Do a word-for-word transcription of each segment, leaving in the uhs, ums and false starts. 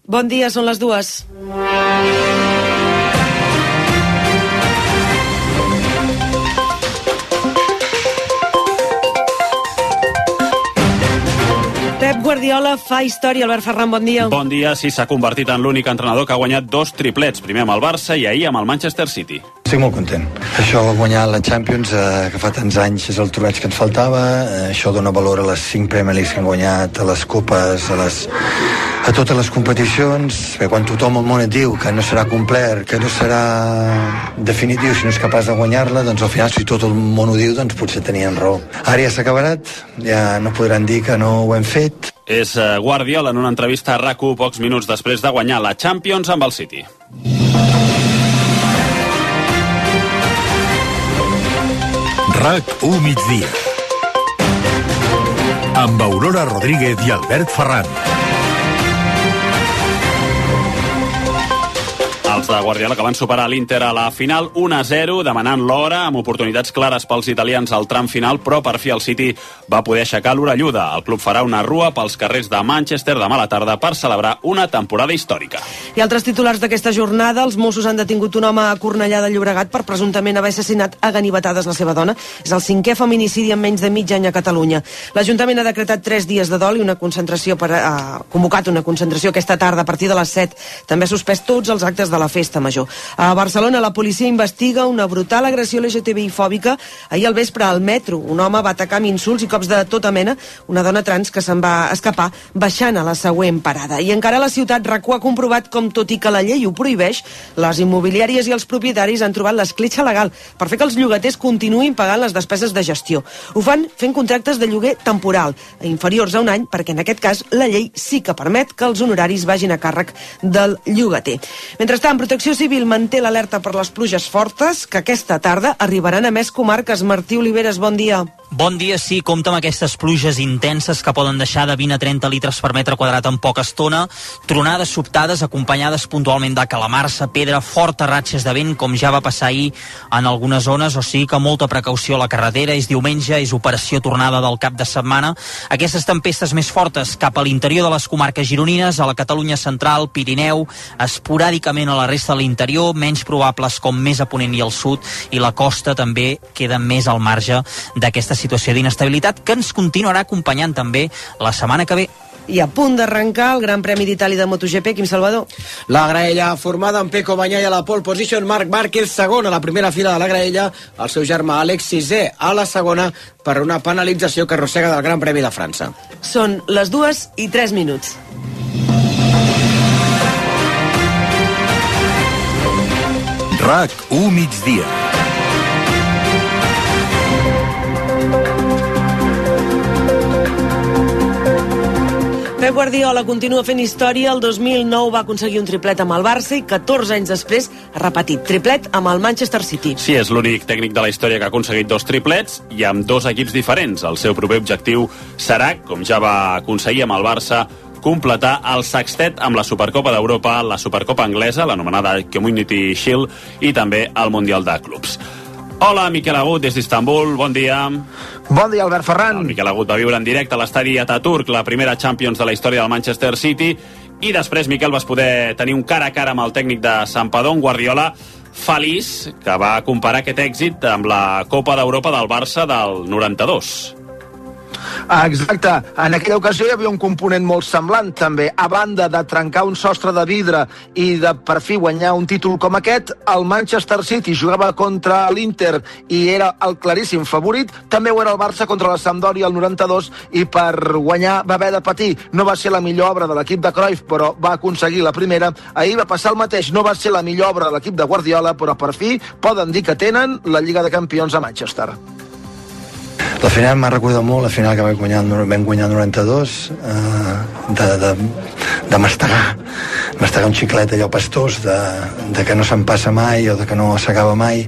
Bon dia, són les dues. Pep Guardiola fa història. Albert Ferran, bon dia. Bon dia. Sí, s'ha convertit en l'únic entrenador que ha guanyat dos triplets, primer amb el Barça i ahir amb el Manchester City. Estic molt content. Això de guanyar la Champions, eh, que fa tants anys és el torneig que ens faltava, eh, això dona valor a les cinc Premier Leagues que han guanyat, a les copes, a, les, a totes les competicions. Bé, quan tothom al món et diu que no serà complet, que no serà definitiu si no és capaç de guanyar-la, doncs al final si tot el món ho diu, doncs potser tenien raó. Ara ja s'ha acabat, ja no podran dir que no ho hem fet. És Guardiola en una entrevista a RAC u pocs minuts després de guanyar la Champions amb el City. RAC u migdia amb Aurora Rodríguez i Albert Ferran. Els de Guardiola que van superar l'Inter a la final un a zero, demanant l'hora amb oportunitats clares pels italians al tram final, però per fi el City va poder aixecar l'orelluda. El club farà una rua pels carrers de Manchester demà a la tarda per celebrar una temporada històrica. I altres titulars d'aquesta jornada: els Mossos han detingut un home a Cornellà de Llobregat per presumptament haver assassinat a ganivetades la seva dona. És el cinquè feminicidi en menys de mig any a Catalunya. L'Ajuntament ha decretat tres dies de dol i una concentració per, ha convocat una concentració aquesta tarda a partir de les set. També ha suspès tots els actes de la festa major. A Barcelona la policia investiga una brutal agressió L G T B I fòbica ahir al vespre al metro. Un home va atacar amb insults i cops de tota mena una dona trans que se'n va escapar baixant a la següent parada. I encara la ciutat RAC u ha comprovat com, tot i que la llei ho prohibeix, les immobiliàries i els propietaris han trobat l'escletxa legal per fer que els llogaters continuïn pagant les despeses de gestió. Ho fan fent contractes de lloguer temporal, inferiors a un any, perquè en aquest cas la llei sí que permet que els honoraris vagin a càrrec del llogater. Mentrestant, Protecció Civil manté l'alerta per les pluges fortes que aquesta tarda arribaran a més comarques. Martí Oliveres, bon dia. Bon dia, sí, compta amb aquestes pluges intenses que poden deixar de vint a trenta litres per metre quadrat en poca estona, tronades sobtades acompanyades puntualment de calamarsa, pedra, fortes ratxes de vent, com ja va passar ahir en algunes zones, o sigui que molta precaució a la carretera. És diumenge, és operació tornada del cap de setmana. Aquestes tempestes més fortes cap a l'interior de les comarques gironines, a la Catalunya central, Pirineu, esporàdicament a la resta de l'interior, menys probables com més a ponent i al sud, i la costa també queda més al marge d'aquesta situació d'inestabilitat que ens continuarà acompanyant també la setmana que ve. I a punt d'arrencar el Gran Premi d'Itàlia de MotoGP, Quim Salvador. La graella formada amb Pecco Bagnaia a la pole position, Marc Márquez segon a la primera fila de la graella, el seu germà Àlex sisè a la segona per una penalització que arrossega del Gran Premi de França. Són les dues i tres minuts. RAC u migdia. Pep Guardiola continua fent història. El dos mil nou va aconseguir un triplet amb el Barça i catorze anys després ha repetit triplet amb el Manchester City. Sí, és l'únic tècnic de la història que ha aconseguit dos triplets i amb dos equips diferents. El seu proper objectiu serà, com ja va aconseguir amb el Barça, completar el sextet amb la Supercopa d'Europa, la Supercopa anglesa, l'anomenada Community Shield, i també el Mundial de Clubs. Hola, Miquel Agut, des d'Istanbul, bon dia. Bon dia, Albert Ferran. El Miquel Agut va viure en directe a l'estadi Ataturk, la primera Champions de la història del Manchester City, i després, Miquel, vas poder tenir un cara a cara amb el tècnic de Santpedor, Guardiola, feliç, que va comparar aquest èxit amb la Copa d'Europa del Barça del noranta-dos. Exacte, en aquella ocasió hi havia un component molt semblant també. A banda de trencar un sostre de vidre i de per fi guanyar un títol com aquest, el Manchester City jugava contra l'Inter i era el claríssim favorit. També ho era el Barça contra la Sampdoria el noranta-dos i per guanyar va haver de patir. No va ser la millor obra de l'equip de Cruyff, però va aconseguir la primera. Ahir va passar el mateix, no va ser la millor obra de l'equip de Guardiola, però per fi poden dir que tenen la Lliga de Campions a Manchester. La final m'ha recordat molt la final que vam guanyar, vam guanyar el noranta-dos, eh, de, de, de mastegar mastegar un xiclet allò pastós, de, de que no se'n passa mai o de que no s'acaba mai,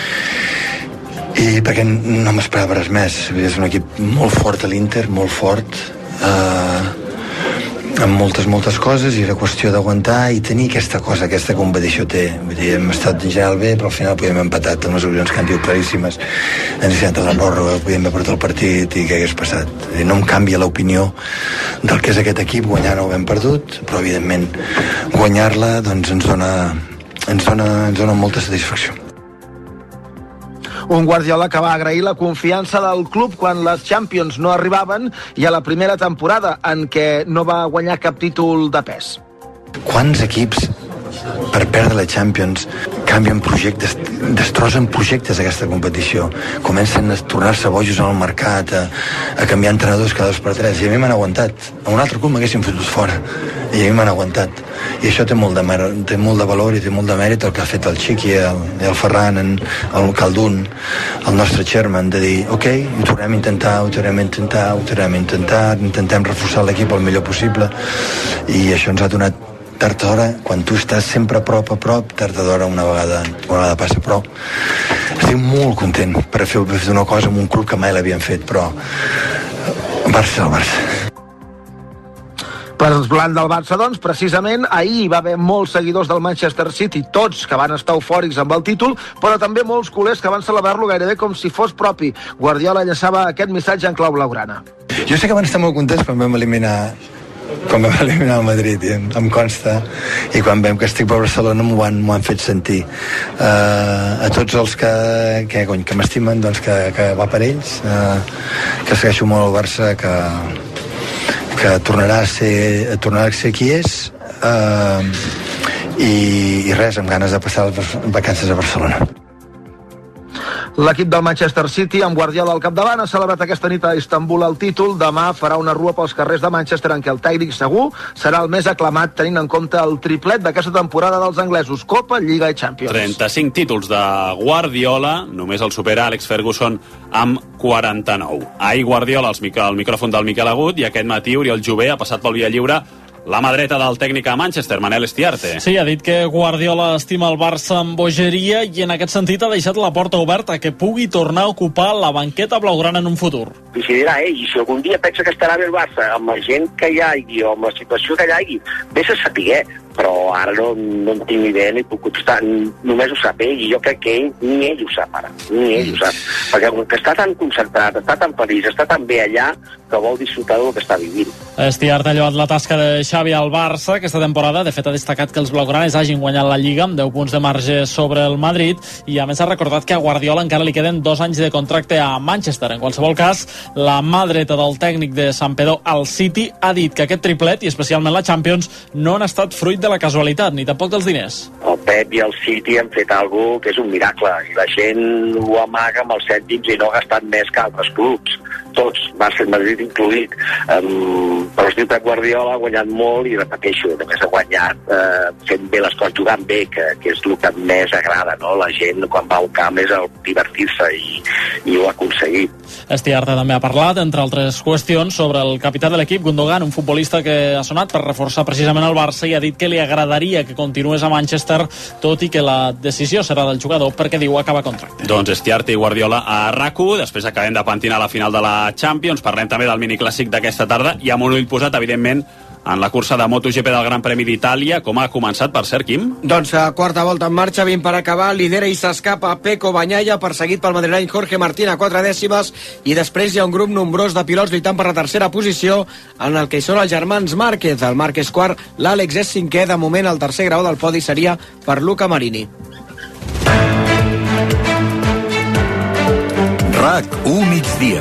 i perquè no m'esperava res més. És un equip molt fort a l'Inter, molt fort, eh, amb moltes, moltes coses, i era qüestió d'aguantar i tenir aquesta cosa, aquesta competició té. Vull dir, hem estat en general bé, però al final podíem haver empatat en unes ocasions que han dit claríssimes. Ens ha anat a la pròrroga, podíem haver perdut el partit i què hagués passat. Dir, no em canvia l'opinió del que és aquest equip, guanyar no ho hem perdut, però evidentment guanyar-la doncs ens dona, ens dona, ens dona molta satisfacció. Un Guardiola que va agrair la confiança del club quan les Champions no arribaven i a la primera temporada en què no va guanyar cap títol de pes. Quants equips per perdre la Champions canvien projectes, destrossen projectes aquesta competició, comencen a tornar-se bojos en el mercat, a, a canviar entrenadors cada dos per tres, i a mi m'han aguantat. A un altre club m'haguessin fotut fora i a mi m'han aguantat, i això té molt de, té molt de valor i té molt de mèrit el que ha fet el Xiqui, el, el Ferran, en, el Caldun, el nostre chairman, de dir, ok, ho tornem a intentar, ho tornem a intentar, ho tornem a intentar, intentem reforçar l'equip el millor possible, i això ens ha donat tard o d'hora, quan tu estàs sempre a prop a prop, tard o d'hora una vegada, una vegada passa, però estic molt content per fer, per fer una cosa amb un club que mai l'havien fet, però Barça, el Barça. Per blanc del Barça, doncs, precisament, ahir va haver molts seguidors del Manchester City, tots que van estar eufòrics amb el títol, però també molts culers que van celebrar-lo gairebé com si fos propi. Guardiola llançava aquest missatge en clau blaugrana. Jo sé que van estar molt contents quan vam eliminar quan vam eliminar el Madrid, i em, em consta, i quan vam que estic per Barcelona m'ho han, m'ho han fet sentir. Uh, a tots els que, que, que m'estimen, doncs que, que va per ells, uh, que segueixo molt el Barça, que que tornarà a ser, tornarà a ser qui és, eh, i, i res, amb ganes de passar les vacances a Barcelona. L'equip del Manchester City, amb Guardiola al capdavant, ha celebrat aquesta nit a Istanbul el títol. Demà farà una rua pels carrers de Manchester en què el tècnic segur serà el més aclamat, tenint en compte el triplet d'aquesta temporada dels anglesos, Copa, Lliga i Champions. trenta-cinc títols de Guardiola, només el supera Alex Ferguson amb quaranta-nou. Ahir Guardiola al mic micròfon del Miquel Agut, i aquest matí Oriol Jové ha passat pel via lliure la mà dreta del tècnic a Manchester, Manel Estiarte. Sí, ha dit que Guardiola estima el Barça amb bogeria i en aquest sentit ha deixat la porta oberta que pugui tornar a ocupar la banqueta blaugrana en un futur. Decidirà ell, i si algun dia pensa que estarà bé el Barça, amb la gent que hi hagi o amb la situació que hi hagi, vés a saber, però ara no, no en tinc ni idea, ni puc contestar, només ho sap ell, i jo crec que ell, ni ell ho sap ara, ni ell ho sap, perquè que està tan concentrat, està tan feliç, està tan bé allà, que vol disfrutar del que està vivint. Estiart ha lloat la tasca de Xavi al Barça aquesta temporada. De fet, ha destacat que els blaugranes hagin guanyat la Lliga amb deu punts de marge sobre el Madrid, i a més ha recordat que a Guardiola encara li queden dos anys de contracte a Manchester. En qualsevol cas, la mà dreta del tècnic de Santpedor al City ha dit que aquest triplet, i especialment la Champions, no han estat fruit de la casualitat, ni tampoc dels diners. El Pep i el City han fet alguna que és un miracle, i la gent ho amaga amb els cèntims i no ha gastat més que altres clubs. Tots, Barça i Madrid incluït. Um, però es diu Pep Guardiola ha guanyat molt, i repeteixo, només ha guanyat eh, fent bé les coses, jugant bé, que, que és el que més agrada, no? La gent quan va al camp és el divertir-se, i, i ho ha aconseguit. Estiarte també ha parlat, entre altres qüestions, sobre el capità de l'equip, Gundogan, un futbolista que ha sonat per reforçar precisament el Barça, i ha dit que li agradaria que continués a Manchester, tot i que la decisió serà del jugador, perquè diu acaba contracte. Doncs Estiarte i Guardiola a RAC u, després acabem de pentinar la final de la Champions, parlem també del miniclàssic d'aquesta tarda, i amb un ull posat, evidentment, en la cursa de MotoGP del Gran Premi d'Itàlia. Com ha començat, per cert, Quim? Doncs a quarta volta en marxa, vint per acabar, lidera i s'escapa Pecco Bagnaia, perseguit pel madrileny Jorge Martín a quatre dècimes, i després hi ha un grup nombrós de pilots lluitant per la tercera posició, en el que hi són els germans Márquez. El Márquez quart, l'Àlex és cinquè, de moment el tercer grau del podi seria per Luca Marini. RAC u migdia.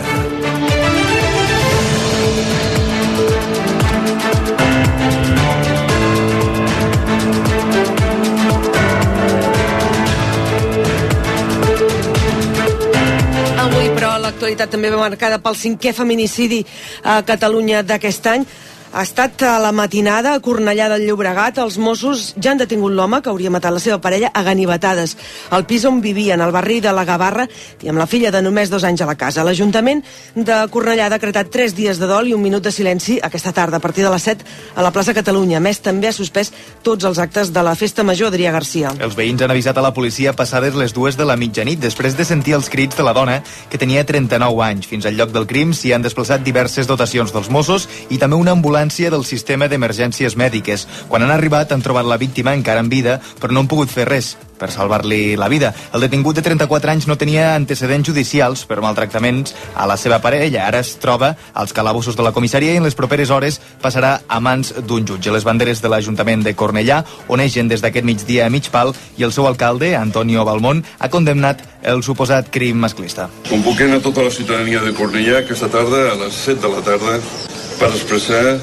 Avui, però, l'actualitat també va marcada pel cinquè feminicidi a Catalunya d'aquest any. Ha estat a la matinada a Cornellà del Llobregat. Els Mossos ja han detingut l'home que hauria matat la seva parella a ganivetades al pis on vivien, al barri de la Gavarra, i amb la filla de només dos anys a la casa. L'Ajuntament de Cornellà ha decretat tres dies de dol i un minut de silenci aquesta tarda a partir de les set a la plaça Catalunya. A més, també ha suspès tots els actes de la festa major. Adrià Garcia. Els veïns han avisat a la policia passades les dues de la mitjanit, després de sentir els crits de la dona, que tenia trenta-nou anys. Fins al lloc del crim s'hi han desplaçat diverses dotacions dels Mossos i també una ambulància vigilància del sistema d'emergències mèdiques. Quan han arribat han trobat la víctima encara en vida, però no han pogut fer res per salvar-li la vida. El detingut de trenta-quatre anys no tenia antecedents judicials per maltractaments a la seva parella. Ara es troba als calabossos de la comissaria i en les properes hores passarà a mans d'un jutge. Les banderes de l'Ajuntament de Cornellà onegen des d'aquest migdia a mig pal i el seu alcalde, Antonio Balmón, ha condemnat el suposat crim masclista. Convoquem a tota la ciutadania de Cornellà aquesta tarda a les set de la tarda per expressar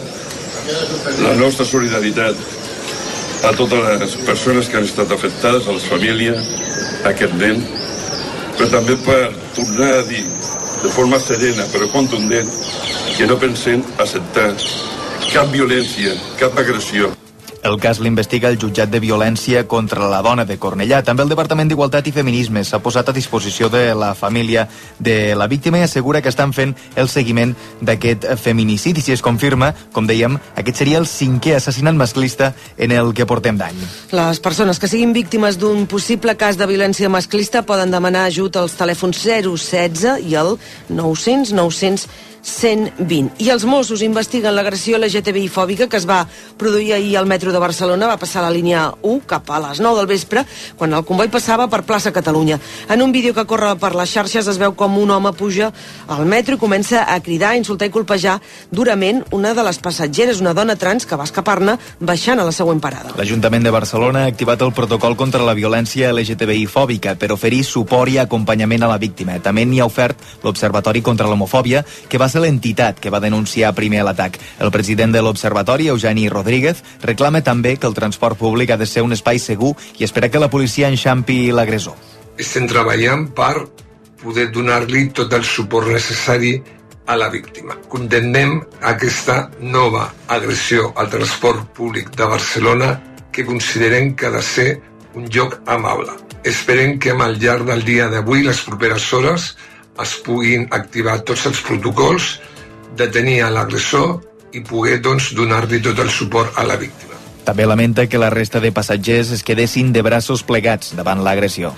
la nostra solidaritat a totes les persones que han estat afectades, a les famílies, a aquest nen, però també per tornar a dir de forma serena però contundent que no pensem acceptar cap violència, cap agressió. El cas l'investiga el jutjat de violència contra la dona de Cornellà. També el Departament d'Igualtat i Feminismes s'ha posat a disposició de la família de la víctima i assegura que estan fent el seguiment d'aquest feminicidi. Si es confirma, com dèiem, aquest seria el cinquè assassinat masclista en el que portem d'any. Les persones que siguin víctimes d'un possible cas de violència masclista poden demanar ajut als telèfons zero setze i el nou cents nou cents cent vint. I els Mossos investiguen l'agressió L G T B I fòbica que es va produir ahir al metro de Barcelona. Va passar a la línia u cap a les nou del vespre, quan el comboi passava per plaça Catalunya. En un vídeo que corre per les xarxes es veu com un home puja al metro i comença a cridar, insultar i colpejar durament una de les passatgeres, una dona trans que va escapar-ne baixant a la següent parada. L'Ajuntament de Barcelona ha activat el protocol contra la violència L G T B I fòbica per oferir suport i acompanyament a la víctima. També n'hi ha ofert l'Observatori contra l'Homofòbia, que va ser l'entitat que va denunciar primer l'atac. El president de l'Observatori, Eugeni Rodríguez, reclama també que el transport públic ha de ser un espai segur i espera que la policia enxampi l'agressor. Estem treballant per poder donar-li tot el suport necessari a la víctima. Condemnem aquesta nova agressió al transport públic de Barcelona que considerem que ha de ser un lloc amable. Esperem que al llarg del dia d'avui, les properes hores, es puguin activar tots els protocols, detenir a l'agressor i poder doncs, donar-li tot el suport a la víctima. També lamenta que la resta de passatgers es quedessin de braços plegats davant l'agressió.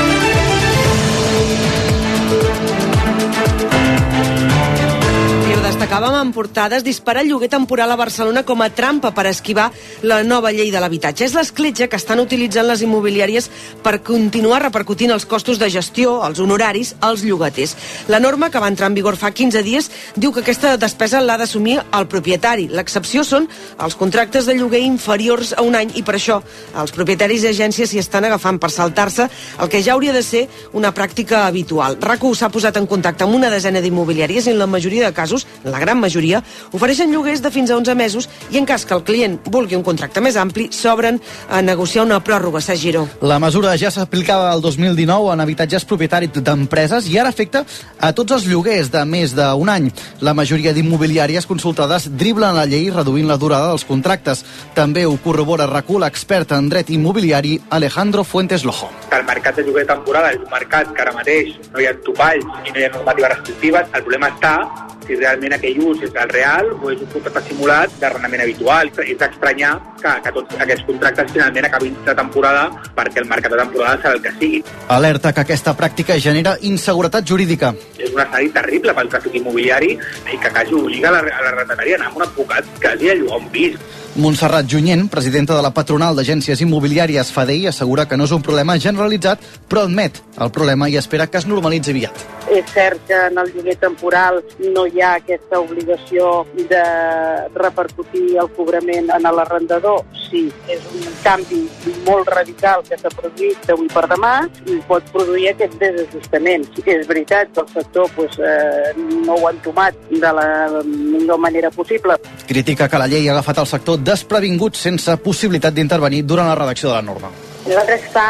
Destacàvem en portades disparar el lloguer temporal a Barcelona com a trampa per esquivar la nova llei de l'habitatge. És l'escletxa que estan utilitzant les immobiliàries per continuar repercutint els costos de gestió, els honoraris, als llogaters. La norma, que va entrar en vigor fa quinze dies, diu que aquesta despesa l'ha d'assumir el propietari. L'excepció són els contractes de lloguer inferiors a un any i per això els propietaris i agències s'hi estan agafant per saltar-se el que ja hauria de ser una pràctica habitual. RAC1 s'ha posat en contacte amb una desena d'immobiliàries i en la majoria de casos, la gran majoria, ofereixen lloguers de fins a onze mesos i en cas que el client vulgui un contracte més ampli, s'obren a negociar una pròrroga. Sergi Giró. La mesura ja s'aplicava el dos mil dinou en habitatges propietaris d'empreses i ara afecta a tots els lloguers de més d'un any. La majoria d'immobiliàries consultades driblen la llei reduint la durada dels contractes. També ho corrobora RAC1 l'expert en dret immobiliari Alejandro Fuentes Lojo. El mercat de lloguer temporal és un mercat que ara mateix no hi ha topalls i no hi ha normatives restrictives. El problema està si realment aquell ús és el real o és un contracte simulat d'arrendament habitual. És d'estranyar que, que tots aquests contractes finalment acabin de temporada perquè el mercat de temporada serà el que sigui. Alerta que aquesta pràctica genera inseguretat jurídica. És un escenari terrible pel tràfic immobiliari i que quasi obliga a l'arrendatària a anar amb un advocat quasi a llogar un pis. Montserrat Junyent, presidenta de la patronal d'agències immobiliàries F A D I, assegura que no és un problema generalitzat, però admet el problema i espera que es normalitzi aviat. És cert que en el lloguer temporal no hi ha aquesta obligació de repercutir el cobrament en l'arrendador. Sí, és un canvi molt radical que s'ha produït d'avui per demà i pot produir aquest desajustament. Sí que és veritat que el sector pues, eh, no ho ha entomat de la millor manera possible. Critica que la llei ha agafat el sector desprevingut sense possibilitat d'intervenir durant la redacció de la norma. Nosaltres fa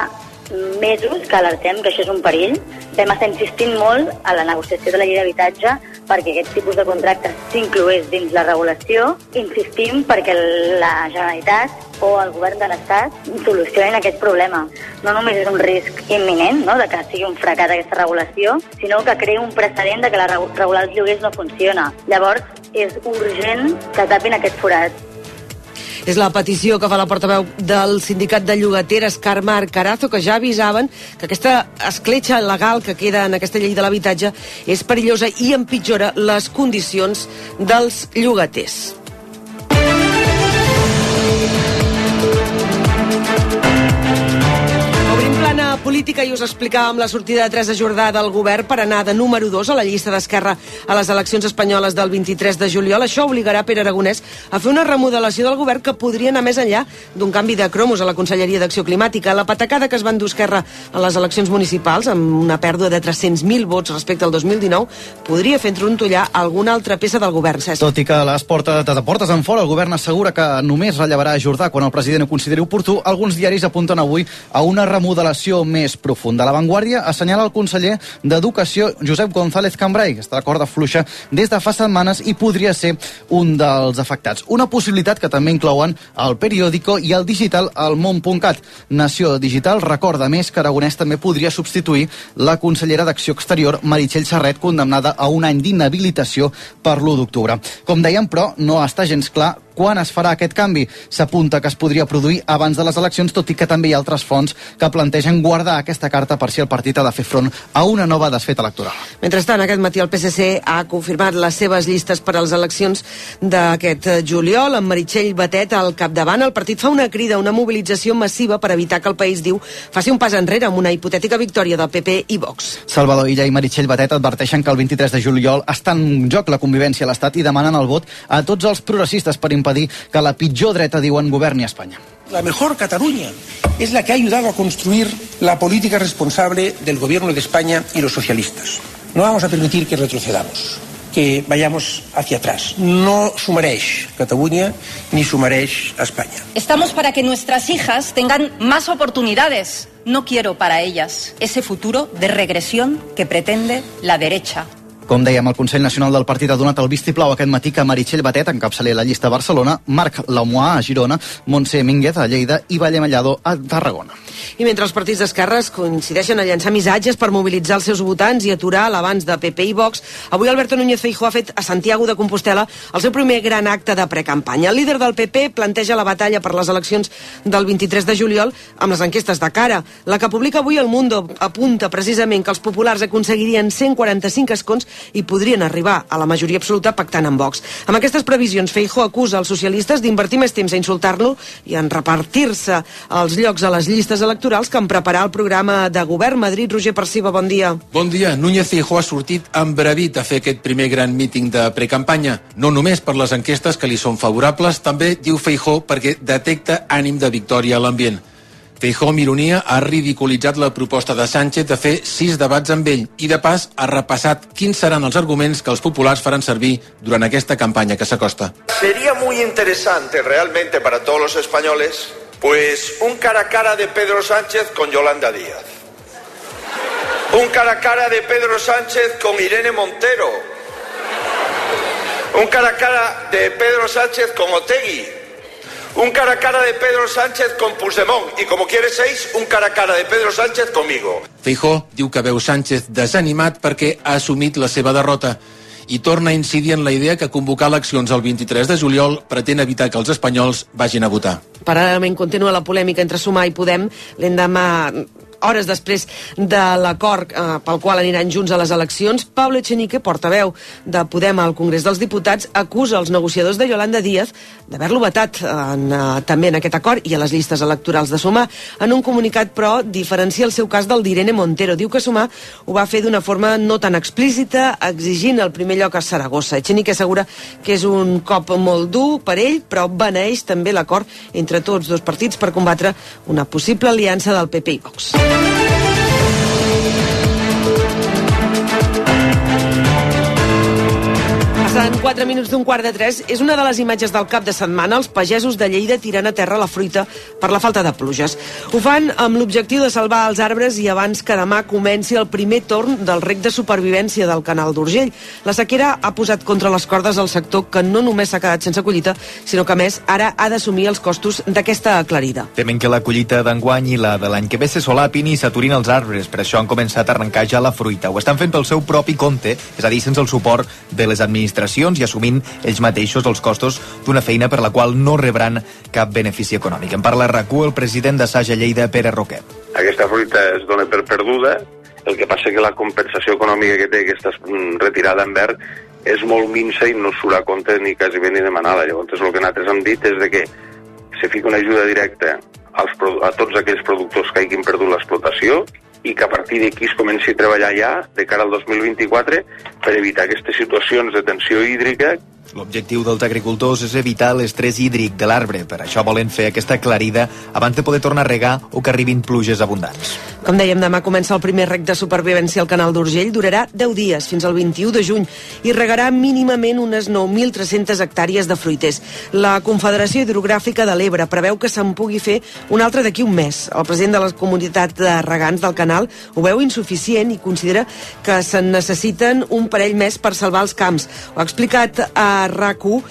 mesos que alertem que això és un perill. Vam estar insistint molt a la negociació de la llei d'habitatge perquè aquest tipus de contractes s'incloés dins la regulació. Insistim perquè la Generalitat o el govern de l'Estat solucionin aquest problema. No només és un risc imminent, no?, de que sigui un fracàs aquesta regulació, sinó que crea un precedent de que la regular els lloguers no funciona. Llavors, és urgent que tapin aquest forat. És la petició que fa la portaveu del sindicat de llogateres, Carmar Carazo, que ja avisaven que aquesta escletxa legal que queda en aquesta llei de l'habitatge és perillosa i empitjora les condicions dels llogaters. política i us explicàvem la sortida de Teresa Jordà del govern per anar de número dos a la llista d'Esquerra a les eleccions espanyoles del vint-i-tres de juliol. Això obligarà Pere Aragonès a fer una remodelació del govern que podria anar més enllà d'un canvi de cromos a la Conselleria d'Acció Climàtica. La patacada que es va endur Esquerra a les eleccions municipals, amb una pèrdua de tres-cents mil vots respecte al dos mil dinou, podria fer trontollar alguna altra peça del govern. César. Tot i que les portes, de portes en fora el govern assegura que només rellevarà Jordà quan el president ho consideri oportú, alguns diaris apunten avui a una remodelació més profunda. La Vanguardia assenyala el conseller d'Educació, Josep González Cambray, que està de corda fluixa des de fa setmanes i podria ser un dels afectats. Una possibilitat que també inclouen el Periódico i el digital El Món punt cat. Nació Digital recorda més que Aragonès també podria substituir la consellera d'Acció Exterior, Meritxell Serret, condemnada a un any d'inhabilitació per l'u d'octubre. Com dèiem, però, no està gens clar quan es farà aquest canvi. S'apunta que es podria produir abans de les eleccions, tot i que també hi ha altres fonts que plantegen guardar aquesta carta per si el partit ha de fer front a una nova desfeta electoral. Mentrestant, aquest matí el P S C ha confirmat les seves llistes per a les eleccions d'aquest juliol, amb Meritxell Batet al capdavant. El partit fa una crida, una mobilització massiva per evitar que el país, diu, faci un pas enrere amb una hipotètica victòria del P P i Vox. Salvador Illa i Meritxell Batet adverteixen que el vint-i-tres de juliol està en joc la convivència a l'Estat i demanen el vot a tots els progressistes per impedir que la pitjor dreta, diuen, governi a Espanya. La mejor Cataluña es la que ha ayudado a construir la política responsable del gobierno de España y los socialistas. No vamos a permitir que retrocedamos, que vayamos hacia atrás. No s'ho mereix Cataluña ni s'ho mereix España. Estamos para que nuestras hijas tengan más oportunidades. No quiero para ellas ese futuro de regresión que pretende la derecha. Com dèiem, el Consell Nacional del Partit ha donat el vistiplau aquest matí que Meritxell Batet encapçali la llista a Barcelona, Marc Lamoà a Girona, Montse Mínguez a Lleida i Valle Mellado a Tarragona. I mentre els partits d'esquerres coincideixen a llançar missatges per mobilitzar els seus votants i aturar l'avanç de P P i Vox, avui Alberto Núñez Feijóo ha fet a Santiago de Compostela el seu primer gran acte de precampanya. El líder del P P planteja la batalla per les eleccions del vint-i-tres de juliol amb les enquestes de cara. La que publica avui El Mundo apunta precisament que els populars aconseguirien cent quaranta-cinc escons i podrien arribar a la majoria absoluta pactant amb Vox. Amb aquestes previsions, Feijóo acusa els socialistes d'invertir més temps a insultar-lo i en repartir-se els llocs a les llistes electorals que en preparar el programa de govern. Madrid, Roger Perciba, bon dia. Bon dia. Núñez Feijóo ha sortit embravit a fer aquest primer gran míting de precampanya. No només per les enquestes que li són favorables, també, diu Feijóo, perquè detecta ànim de victòria a l'ambient. Feijóo, amb ironia, ha ridiculitzat la proposta de Sánchez de fer sis debats amb ell i, de pas, ha repassat quins seran els arguments que els populars faran servir durant aquesta campanya que s'acosta. Sería muy interesante realmente para todos los españoles, pues, un cara a cara de Pedro Sánchez con Yolanda Díaz. Un cara a cara de Pedro Sánchez con Irene Montero. Un cara a cara de Pedro Sánchez con Otegi. Un cara a cara de Pedro Sánchez con Puigdemont i, com quiere seis, un cara a cara de Pedro Sánchez conmigo. Feijóo diu que veu Sánchez desanimat perquè ha assumit la seva derrota i torna a incidir en la idea que convocar eleccions el vint-i-tres de juliol pretén evitar que els espanyols vagin a votar. Paral·lelament continua la polèmica entre Sumar i Podem l'endemà hores després de l'acord eh, pel qual aniran junts a les eleccions. Pablo Echenique, portaveu de Podem al Congrés dels Diputats, acusa els negociadors de Yolanda Díaz d'haver-lo vetat en, eh, també en aquest acord i a les llistes electorals de Sumar. En un comunicat, però, diferencia el seu cas del d'Irene Montero. Diu que Sumar ho va fer d'una forma no tan explícita, exigint el primer lloc a Saragossa. Echenique assegura que és un cop molt dur per ell, però beneeix també l'acord entre tots dos partits per combatre una possible aliança del P P i Vox. Passant quatre minuts d'un quart de tres, és una de les imatges del cap de setmana. Els pagesos de Lleida tirant a terra la fruita per la falta de pluges. Ho fan amb l'objectiu de salvar els arbres i abans que demà comenci el primer torn del rec de supervivència del canal d'Urgell. La sequera ha posat contra les cordes el sector, que no només s'ha quedat sense collita, sinó que, a més, ara ha d'assumir els costos d'aquesta aclarida. Temen que la collita d'enguany i la de l'any que ve se solapin i s'aturin els arbres. Per això han començat a arrencar ja la fruita. Ho estan fent pel seu propi compte, és a dir, sense el suport de les administracions i assumint ells mateixos els costos d'una feina per la qual no rebran cap benefici econòmic. En parla a RAC u el president de Saja Lleida, Pere Roquet. Aquesta fruita es dona per perduda, el que passa que la compensació econòmica que té aquesta retirada en verd és molt minsa i no surt a compte ni quasi bé ni demanar-la. Llavors el que nosaltres hem dit és de que se fica una ajuda directa als, a tots aquells productors que hagin perdut l'explotació i que a partir d'aquí es comenci a treballar ja de cara al dos mil vint-i-quatre per evitar aquestes situacions de tensió hídrica. L'objectiu dels agricultors és evitar l'estrès hídric de l'arbre. Per això volen fer aquesta aclarida abans de poder tornar a regar o que arribin pluges abundants. Com dèiem, demà comença el primer rec de supervivència al Canal d'Urgell. Durarà deu dies, fins al vint-i-u de juny, i regarà mínimament unes nou mil tres-centes hectàrees de fruiters. La Confederació Hidrogràfica de l'Ebre preveu que se'n pugui fer un altre d'aquí un mes. El president de la comunitat de regants del canal ho veu insuficient i considera que se'n necessiten un parell més per salvar els camps. Ho ha explicat a RAC u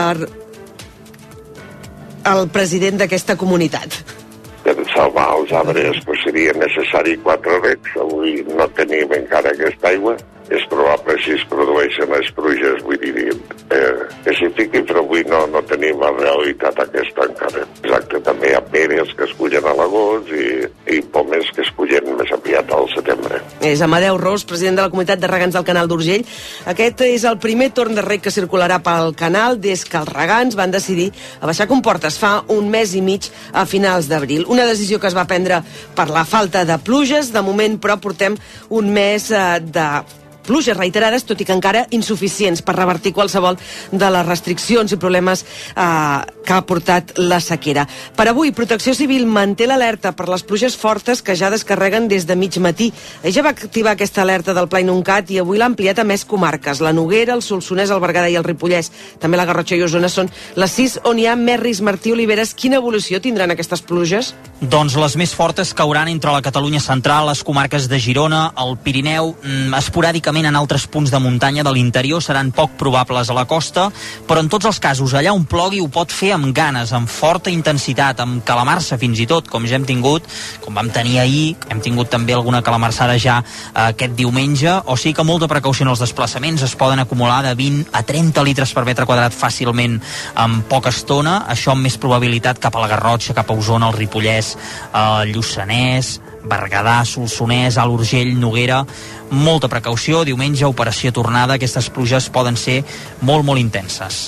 el president d'aquesta comunitat. Per salvar els arbres pues, seria necessari quatre recs. Avui no tenim encara aquesta aigua. És probable si es produeixen les pluges, vull dir, eh, que s'hi fiqui, però avui no, no tenim la realitat aquesta encara. Exacte, també hi ha peres que es cullen a l'agost i, i pomes que es cullen més aviat al setembre. És Amadeu Ros, president de la comunitat de regants del Canal d'Urgell. Aquest és el primer torn de reg que circularà pel canal des que els regants van decidir abaixar comportes fa un mes i mig a finals d'abril. Una decisió que es va prendre per la falta de pluges. De moment, però, portem un mes eh, de pluges reiterades, tot i que encara insuficients per revertir qualsevol de les restriccions i problemes eh, que ha portat la sequera. Per avui, Protecció Civil manté l'alerta per les pluges fortes que ja descarreguen des de mig matí. Ja va activar aquesta alerta del Pla Inuncat i avui l'ha ampliat a més comarques. La Noguera, el Solsonès, el Berguedà i el Ripollès. També la Garrotxa i Osona són les sis on hi ha més risc. Martí Oliveres, quina evolució tindran aquestes pluges? Doncs les més fortes cauran entre la Catalunya central, les comarques de Girona, el Pirineu, esporàdicament en altres punts de muntanya de l'interior seran poc probables a la costa, però en tots els casos allà on plogui ho pot fer amb ganes, amb forta intensitat, amb calamarsa fins i tot, com ja hem tingut, com vam tenir ahir, hem tingut també alguna calamarsada ja eh, aquest diumenge, o sigui que molta precaució en els desplaçaments, es poden acumular de vint a trenta litres per metre quadrat fàcilment en poca estona, això amb més probabilitat cap a la Garrotxa, cap a Osona, el Ripollès, el Lluçanès, Berguedà, Solsonès, Alt Urgell, Noguera. Molta precaució, diumenge, operació tornada, aquestes pluges poden ser molt, molt intenses.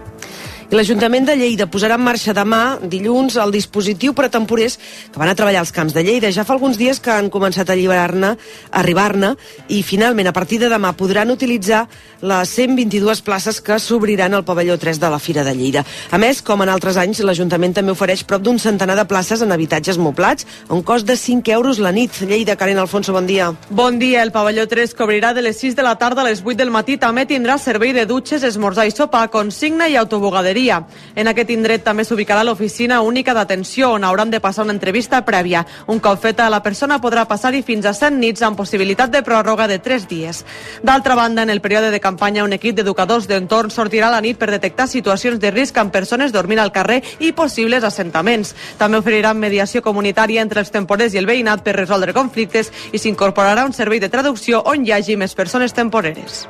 I l'Ajuntament de Lleida posarà en marxa demà, dilluns, el dispositiu per a temporers que van a treballar als camps de Lleida. Ja fa alguns dies que han començat a alliberar-ne, a arribar-ne, i finalment, a partir de demà, podran utilitzar les cent vint-i-dues places que s'obriran al pavelló tres de la Fira de Lleida. A més, com en altres anys, l'Ajuntament també ofereix prop d'un centenar de places en habitatges moblats, a un cost de cinc euros la nit. Lleida, Karen Alfonso, bon dia. Bon dia. El pavelló tres, que obrirà de les sis de la tarda a les vuit del matí, també tindrà servei de dutxes, esmorzar i sopar, consigna i autobugaderia. En aquest indret també s'ubicarà l'oficina única d'atenció, on hauran de passar una entrevista prèvia. Un cop feta, la persona podrà passar-hi fins a cent nits amb possibilitat de pròrroga de tres dies. D'altra banda, en el període de campanya, un equip d'educadors d'entorn sortirà a la nit per detectar situacions de risc amb persones dormint al carrer i possibles assentaments. També oferiran mediació comunitària entre els temporers i el veïnat per resoldre conflictes i s'incorporarà un servei de traducció on hi hagi més persones temporeres.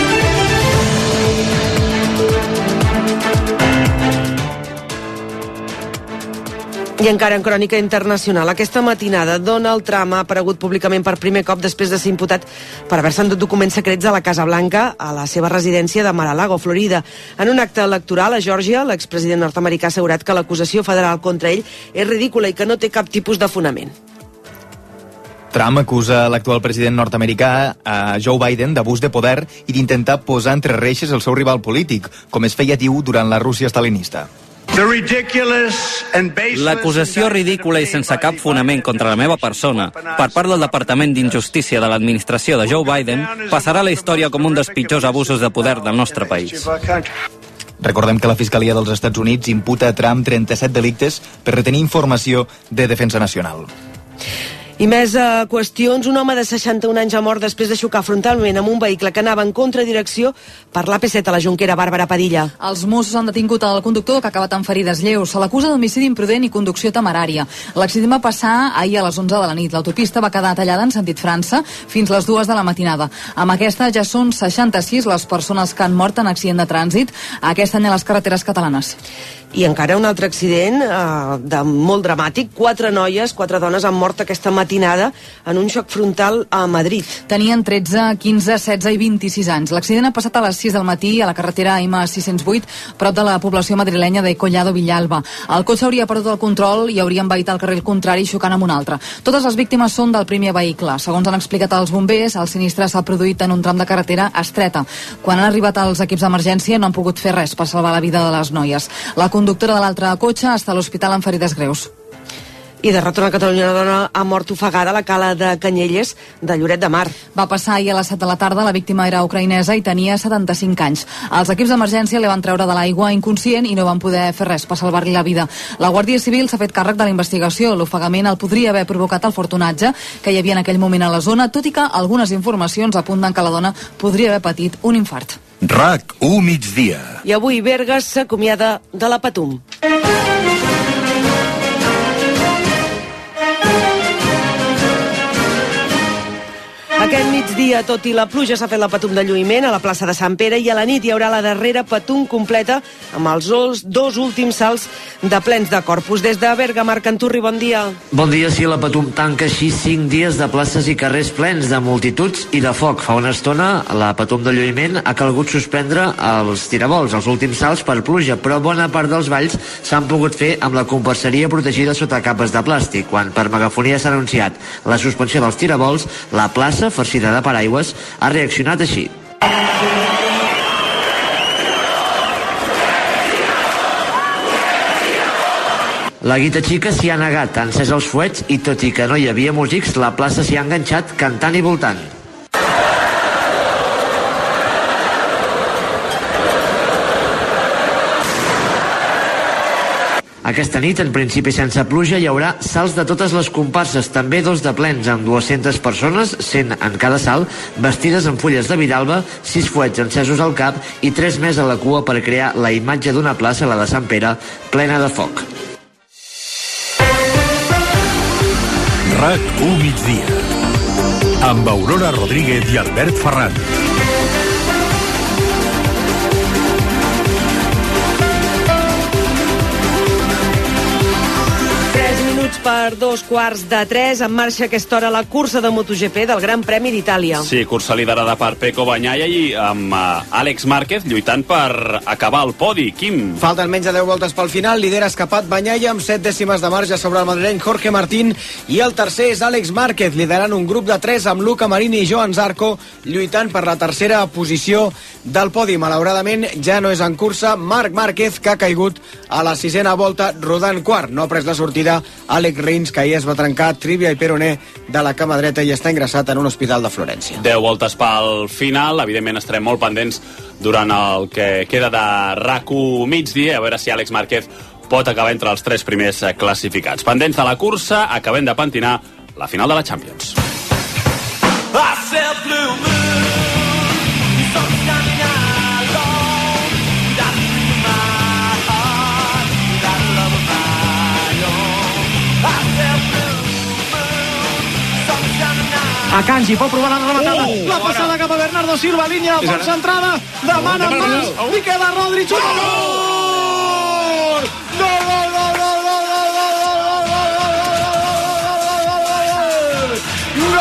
I encara en crònica internacional, aquesta matinada Donald Trump ha aparegut públicament per primer cop després de ser imputat per haver-se endut documents secrets a la Casa Blanca, a la seva residència de Mar-a-Lago, Florida. En un acte electoral a Geòrgia, l'expresident nord-americà ha assegurat que l'acusació federal contra ell és ridícula i que no té cap tipus de fonament. Trump acusa l'actual president nord-americà, eh, Joe Biden, d'abús de poder i d'intentar posar entre reixes el seu rival polític, com es feia diu durant la Rússia stalinista. L'acusació ridícula i sense cap fonament contra la meva persona per part del Departament d'Injustícia de l'administració de Joe Biden passarà a la història com un dels pitjors abusos de poder del nostre país. Recordem que la Fiscalia dels Estats Units imputa a Trump trenta-set delictes per retenir informació de defensa nacional. I més eh, qüestions. Un home de seixanta-un anys ha mort després de xocar frontalment amb un vehicle que anava en contradirecció per l'A P set a la Jonquera. Bàrbara Padilla. Els Mossos han detingut el conductor, que ha acabat amb ferides lleus. Se l'acusa d'homicidi imprudent i conducció temerària. L'accident va passar ahir a les onze de la nit. L'autopista va quedar tallada en sentit França fins les dues de la matinada. Amb aquesta ja són seixanta-sis les persones que han mort en accident de trànsit aquest any a les carreteres catalanes. I encara un altre accident eh, de molt dramàtic. Quatre noies, quatre dones han mort aquesta matinada en un xoc frontal a Madrid. Tenien tretze, quinze, setze i vint-i-sis anys. L'accident ha passat a les sis del matí a la carretera ema sis cents vuit, prop de la població madrilenya de Collado Villalba. El cotxe hauria perdut el control i hauria envaït el carril contrari xocant amb un altre. Totes les víctimes són del primer vehicle. Segons han explicat els bombers, el sinistre s'ha produït en un tram de carretera estreta. Quan han arribat els equips d'emergència no han pogut fer res per salvar la vida de les noies. La conductora de l'altre cotxe està a l'hospital amb ferides greus. I de retorn a Catalunya, una dona ha mort ofegada a la cala de Canyelles de Lloret de Mar. Va passar ahir a les set de la tarda, la víctima era ucraïnesa i tenia setanta-cinc anys. Els equips d'emergència li van treure de l'aigua inconscient i no van poder fer res per salvar-li la vida. La Guàrdia Civil s'ha fet càrrec de la investigació. L'ofegament el podria haver provocat el fortunatge que hi havia en aquell moment a la zona, tot i que algunes informacions apunten que la dona podria haver patit un infart. RAC u migdia. I avui Berga s'acomiada de la Patum. Aquest migdia, tot i la pluja, s'ha fet la Patum de lluïment a la plaça de Sant Pere i a la nit hi haurà la darrera Patum completa amb els dos últims salts de plens de Corpus. Des de Berga, Marc Anturri, bon dia. Bon dia, sí, la Patum tanca així cinc dies de places i carrers plens de multituds i de foc. Fa una estona, la Patum de lluïment ha calgut suspendre els tiravolts, els últims salts per pluja, però bona part dels balls s'han pogut fer amb la comparseria protegida sota capes de plàstic. Quan per megafonia s'ha anunciat la suspensió dels tiravolts, la plaça, farcida de paraigües, ha reaccionat així. La Guita Xica s'hi ha negat, ha encès els fuets i, tot i que no hi havia músics, la plaça s'hi ha enganxat cantant i voltant. Aquesta nit, en principi sense pluja, hi haurà salts de totes les comparses, també dos de plens amb dues-centes persones, cent en cada salt, vestides amb fulles de vidalba, sis fuets encesos al cap i tres més a la cua per crear la imatge d'una plaça, la de Sant Pere, plena de foc. RAC u migdia amb Aurora Rodríguez i Albert Ferran. Per dos quarts de tres, en marxa a aquesta hora la cursa de MotoGP del Gran Premi d'Itàlia. Sí, cursa liderada per Pecco Bagnaia i amb uh, Àlex Márquez lluitant per acabar el podi. Quim? Falten menys de deu voltes pel final, lidera escapat Bagnaia amb set dècimes de marge sobre el madrileny Jorge Martín i el tercer és Àlex Márquez, liderant un grup de tres amb Luca Marini i Joan Zarco lluitant per la tercera posició del podi. Malauradament ja no és en cursa Marc Márquez, que ha caigut a la sisena volta rodant quart. No ha pres la sortida Àlex Rins, que ahir es va trencar tríbia i peroné de la cama dreta i està ingressat en un hospital de Florència. deu voltes pel final, evidentment estarem molt pendents durant el que queda de RAC u migdia, a veure si Àlex Márquez pot acabar entre els tres primers classificats. Pendents de la cursa, acabem de pentinar la final de la Champions. Akanji pot provar la rematada, uh, la passada ara cap a Bernardo Silva, línia de fons centrada, demana en mans, li queda Rodri, xuta, gol! Gol, gol, gol, gol, gol, gol,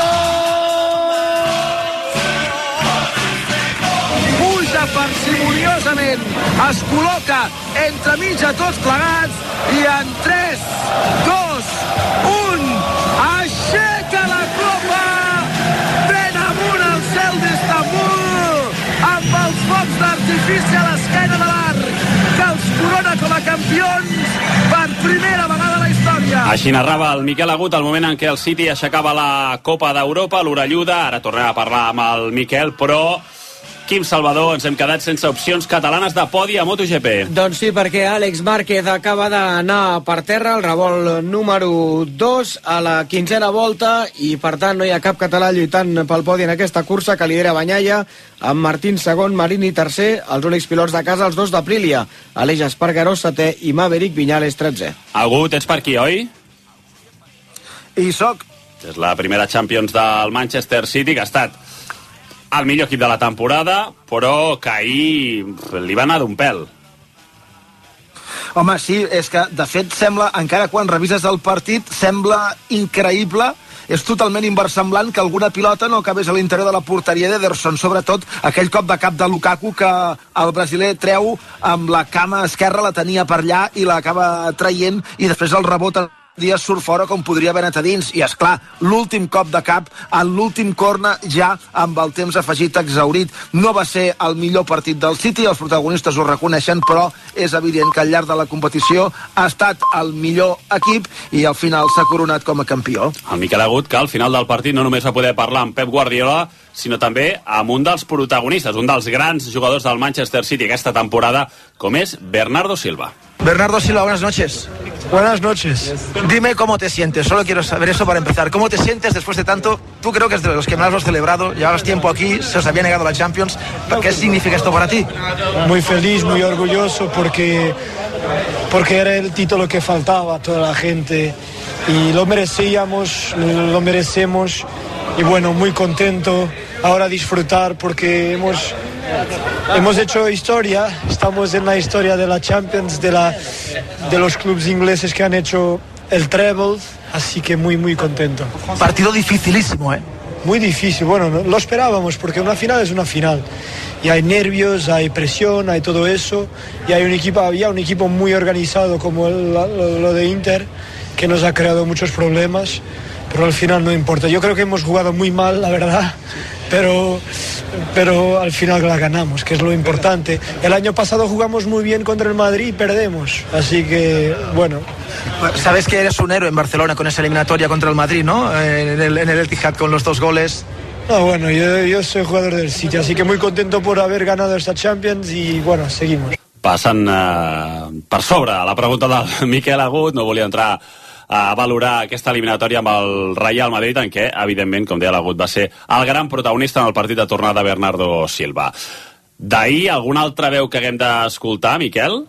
gol! Puja parsimoniosament, es col·loca entremig a tots plegats i en tres, dos, un, aixeca la copa! Amb els focs d'artifici a l'esquena de l'arc, que els corona com a campions per primera vegada a la història. Així narrava el Miquel Agut al moment en què el City aixecava la Copa d'Europa, l'orelluda. Ara tornem a parlar amb el Miquel, però Quim Salvador, ens hem quedat sense opcions catalanes de podi a MotoGP. Doncs sí, perquè Àlex Márquez acaba d'anar per terra, el revolt número dos a la quinzena volta, i per tant no hi ha cap català lluitant pel podi en aquesta cursa, que lidera Bagnaia, amb Martín segon, Marini tercer, els únics pilots de casa, els dos d'Aprilia, Aleix Espargaró setè i Maverick Viñales tretzè. Agut, ets per aquí, oi? I soc. És la primera Champions del Manchester City, que ha estat el millor equip de la temporada, però que ahir li va anar d'un pèl. Home, sí, és que de fet sembla, encara quan revises el partit, sembla increïble, és totalment inversemblant que alguna pilota no acabés a l'interior de la porteria d'Ederson, sobretot aquell cop de cap de Lukaku que el brasiler treu amb la cama esquerra, la tenia per allà i l'acaba traient, i després el rebot Díaz surt fora com podria haver anat a dins, i és clar, l'últim cop de cap en l'últim corner, ja amb el temps afegit exhaurit. No va ser el millor partit del City, els protagonistes ho reconeixen, però és evident que al llarg de la competició ha estat el millor equip i al final s'ha coronat com a campió. El Miquel Agut, que al final del partit no només va poder parlar amb Pep Guardiola, sinó també amb un dels protagonistes, un dels grans jugadors del Manchester City aquesta temporada, com és Bernardo Silva. Bernardo Silva, buenas noches. Buenas noches. Dime cómo te sientes, solo quiero saber eso para empezar. ¿Cómo te sientes después de tanto? Tú creo que es de los que más lo has celebrado, llevabas tiempo aquí, se os había negado la Champions. ¿Qué significa esto para ti? Muy feliz, muy orgulloso porque, porque era el título que faltaba a toda la gente y lo merecíamos, lo merecemos y bueno, muy contento ahora disfrutar porque hemos... Hemos hecho historia, estamos en la historia de la Champions, de, la, de los clubes ingleses que han hecho el treble, así que muy, muy contento. Partido dificilísimo, ¿eh? Muy difícil, bueno, no, lo esperábamos porque una final es una final. Y hay nervios, hay presión, hay todo eso, y hay un equipo, había un equipo muy organizado como el, lo, lo de Inter, que nos ha creado muchos problemas, pero al final no importa. Yo creo que hemos jugado muy mal, la verdad, pero, pero al final la ganamos, que es lo importante. El año pasado jugamos muy bien contra el Madrid y perdemos, así que, bueno. Sabes que eres un héroe en Barcelona con esa eliminatoria contra el Madrid, ¿no? En el, en el Etihad con los dos goles. No, bueno, yo, yo soy jugador del City, así que muy contento por haber ganado esta Champions y, bueno, seguimos. Passen eh, per sobre la pregunta del Miquel Agut, no volia entrar a valorar aquesta eliminatòria amb el Real Madrid, en què, evidentment, com deia l'Agut, va ser el gran protagonista en el partit de tornada Bernardo Silva. D'ahir, alguna altra veu que haguem d'escoltar, Miquel?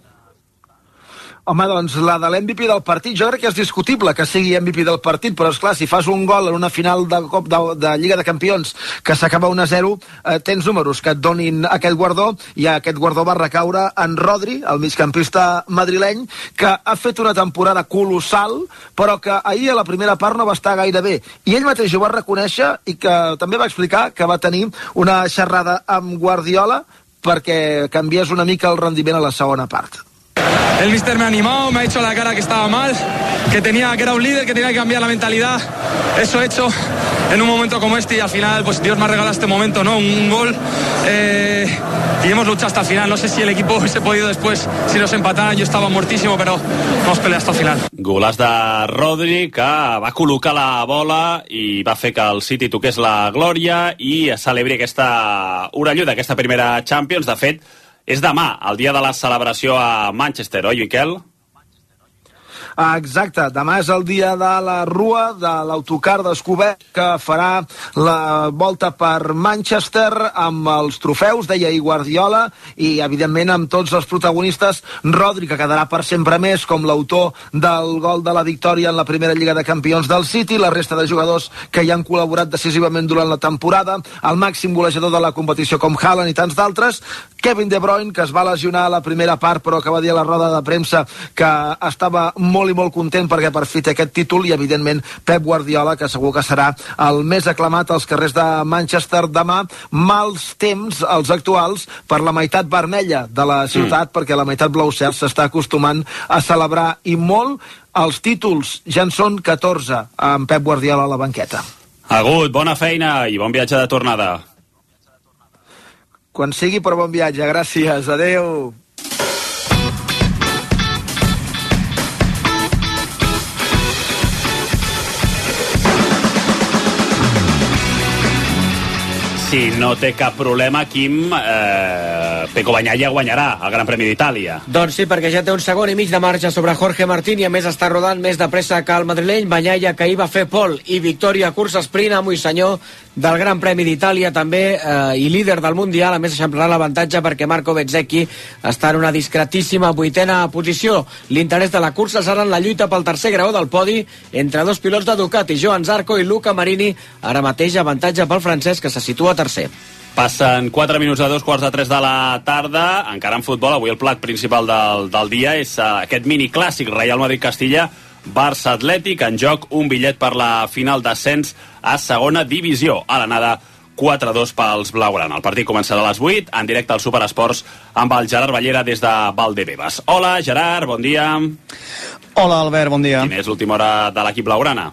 Home, doncs la de l'M V P del partit, jo crec que és discutible que sigui M V P del partit, però esclar, si fas un gol en una final de cop de, de Lliga de Campions que s'acaba un a zero, eh, tens números que et donin aquest guardó, i aquest guardó va recaure en Rodri, el migcampista madrileny, que ha fet una temporada colossal, però que ahir a la primera part no va estar gaire bé. I ell mateix ho va reconèixer i que també va explicar que va tenir una xerrada amb Guardiola perquè canviés una mica el rendiment a la segona part. El míster me ha animado, me ha hecho la cara que estaba mal, que tenía que era un líder, que tenía que cambiar la mentalidad. Eso he hecho en un momento como este y al final pues Dios me ha regalado este momento, ¿no? Un, un gol eh, y hemos luchado hasta el final. No sé si el equipo hubiese podido después, si nos empataran, yo estaba muertísimo, pero hemos peleado hasta el final. Golàs de Rodri, que va col·locar la bola i va fer que el City toqués la glòria i celebri aquesta orelluda, aquesta primera Champions. De fet, és demà, el dia de la celebració a Manchester, oi, Miquel? Exacte, demà és el dia de la Rua, de l'autocar descobert, que farà la volta per Manchester amb els trofeus, deia ahir Guardiola, i evidentment amb tots els protagonistes. Rodri, que quedarà per sempre més com l'autor del gol de la victòria en la primera Lliga de Campions del City, la resta de jugadors que hi han col·laborat decisivament durant la temporada, el màxim golejador de la competició com Haaland i tants d'altres, Kevin De Bruyne, que es va lesionar a la primera part però que va dir a la roda de premsa que estava molt i molt content perquè per fi té aquest títol, i evidentment Pep Guardiola, que segur que serà el més aclamat als carrers de Manchester demà. Mals temps els actuals per la meitat vermella de la ciutat, mm. perquè la meitat blau cel s'està acostumant a celebrar, i molt. Els títols ja en són catorze amb Pep Guardiola a la banqueta. Agut, bona feina i bon viatge de tornada. Quan sigui, però bon viatge. Gràcies, adeu. Si no té cap problema, Quim, eh, Pecco Bagnaia guanyarà el Gran Premi d'Itàlia. Doncs sí, perquè ja té un segon i mig de marxa sobre Jorge Martín, i a més està rodant més de pressa que el madrileny. Bagnaia, que ahir va fer pole i victòria a cursa sprint, amo i senyor del Gran Premi d'Itàlia també, eh, i líder del Mundial. A més, eixamplarà l'avantatge perquè Marco Bezzecchi està en una discretíssima vuitena posició. L'interès de la cursa serà en la lluita pel tercer graó del podi entre dos pilots de Ducati, Joan Zarco i Luca Marini. Ara mateix avantatge pel francès, que se situa tercer. Passen quatre minuts a dos quarts de tres de la tarda, encara en futbol. Avui el plat principal del, del dia és uh, aquest mini clàssic Real Madrid-Castilla, Barça Atlètic, en joc un bitllet per la final d'ascens a segona divisió. A l'anada quatre a dos pels blaugrana. El partit començarà a les vuit, en directe al Superesports, amb el Gerard Ballera des de Valdebebas. Hola, Gerard, bon dia. Hola, Albert, bon dia. Quina és l'última hora de l'equip blaugrana?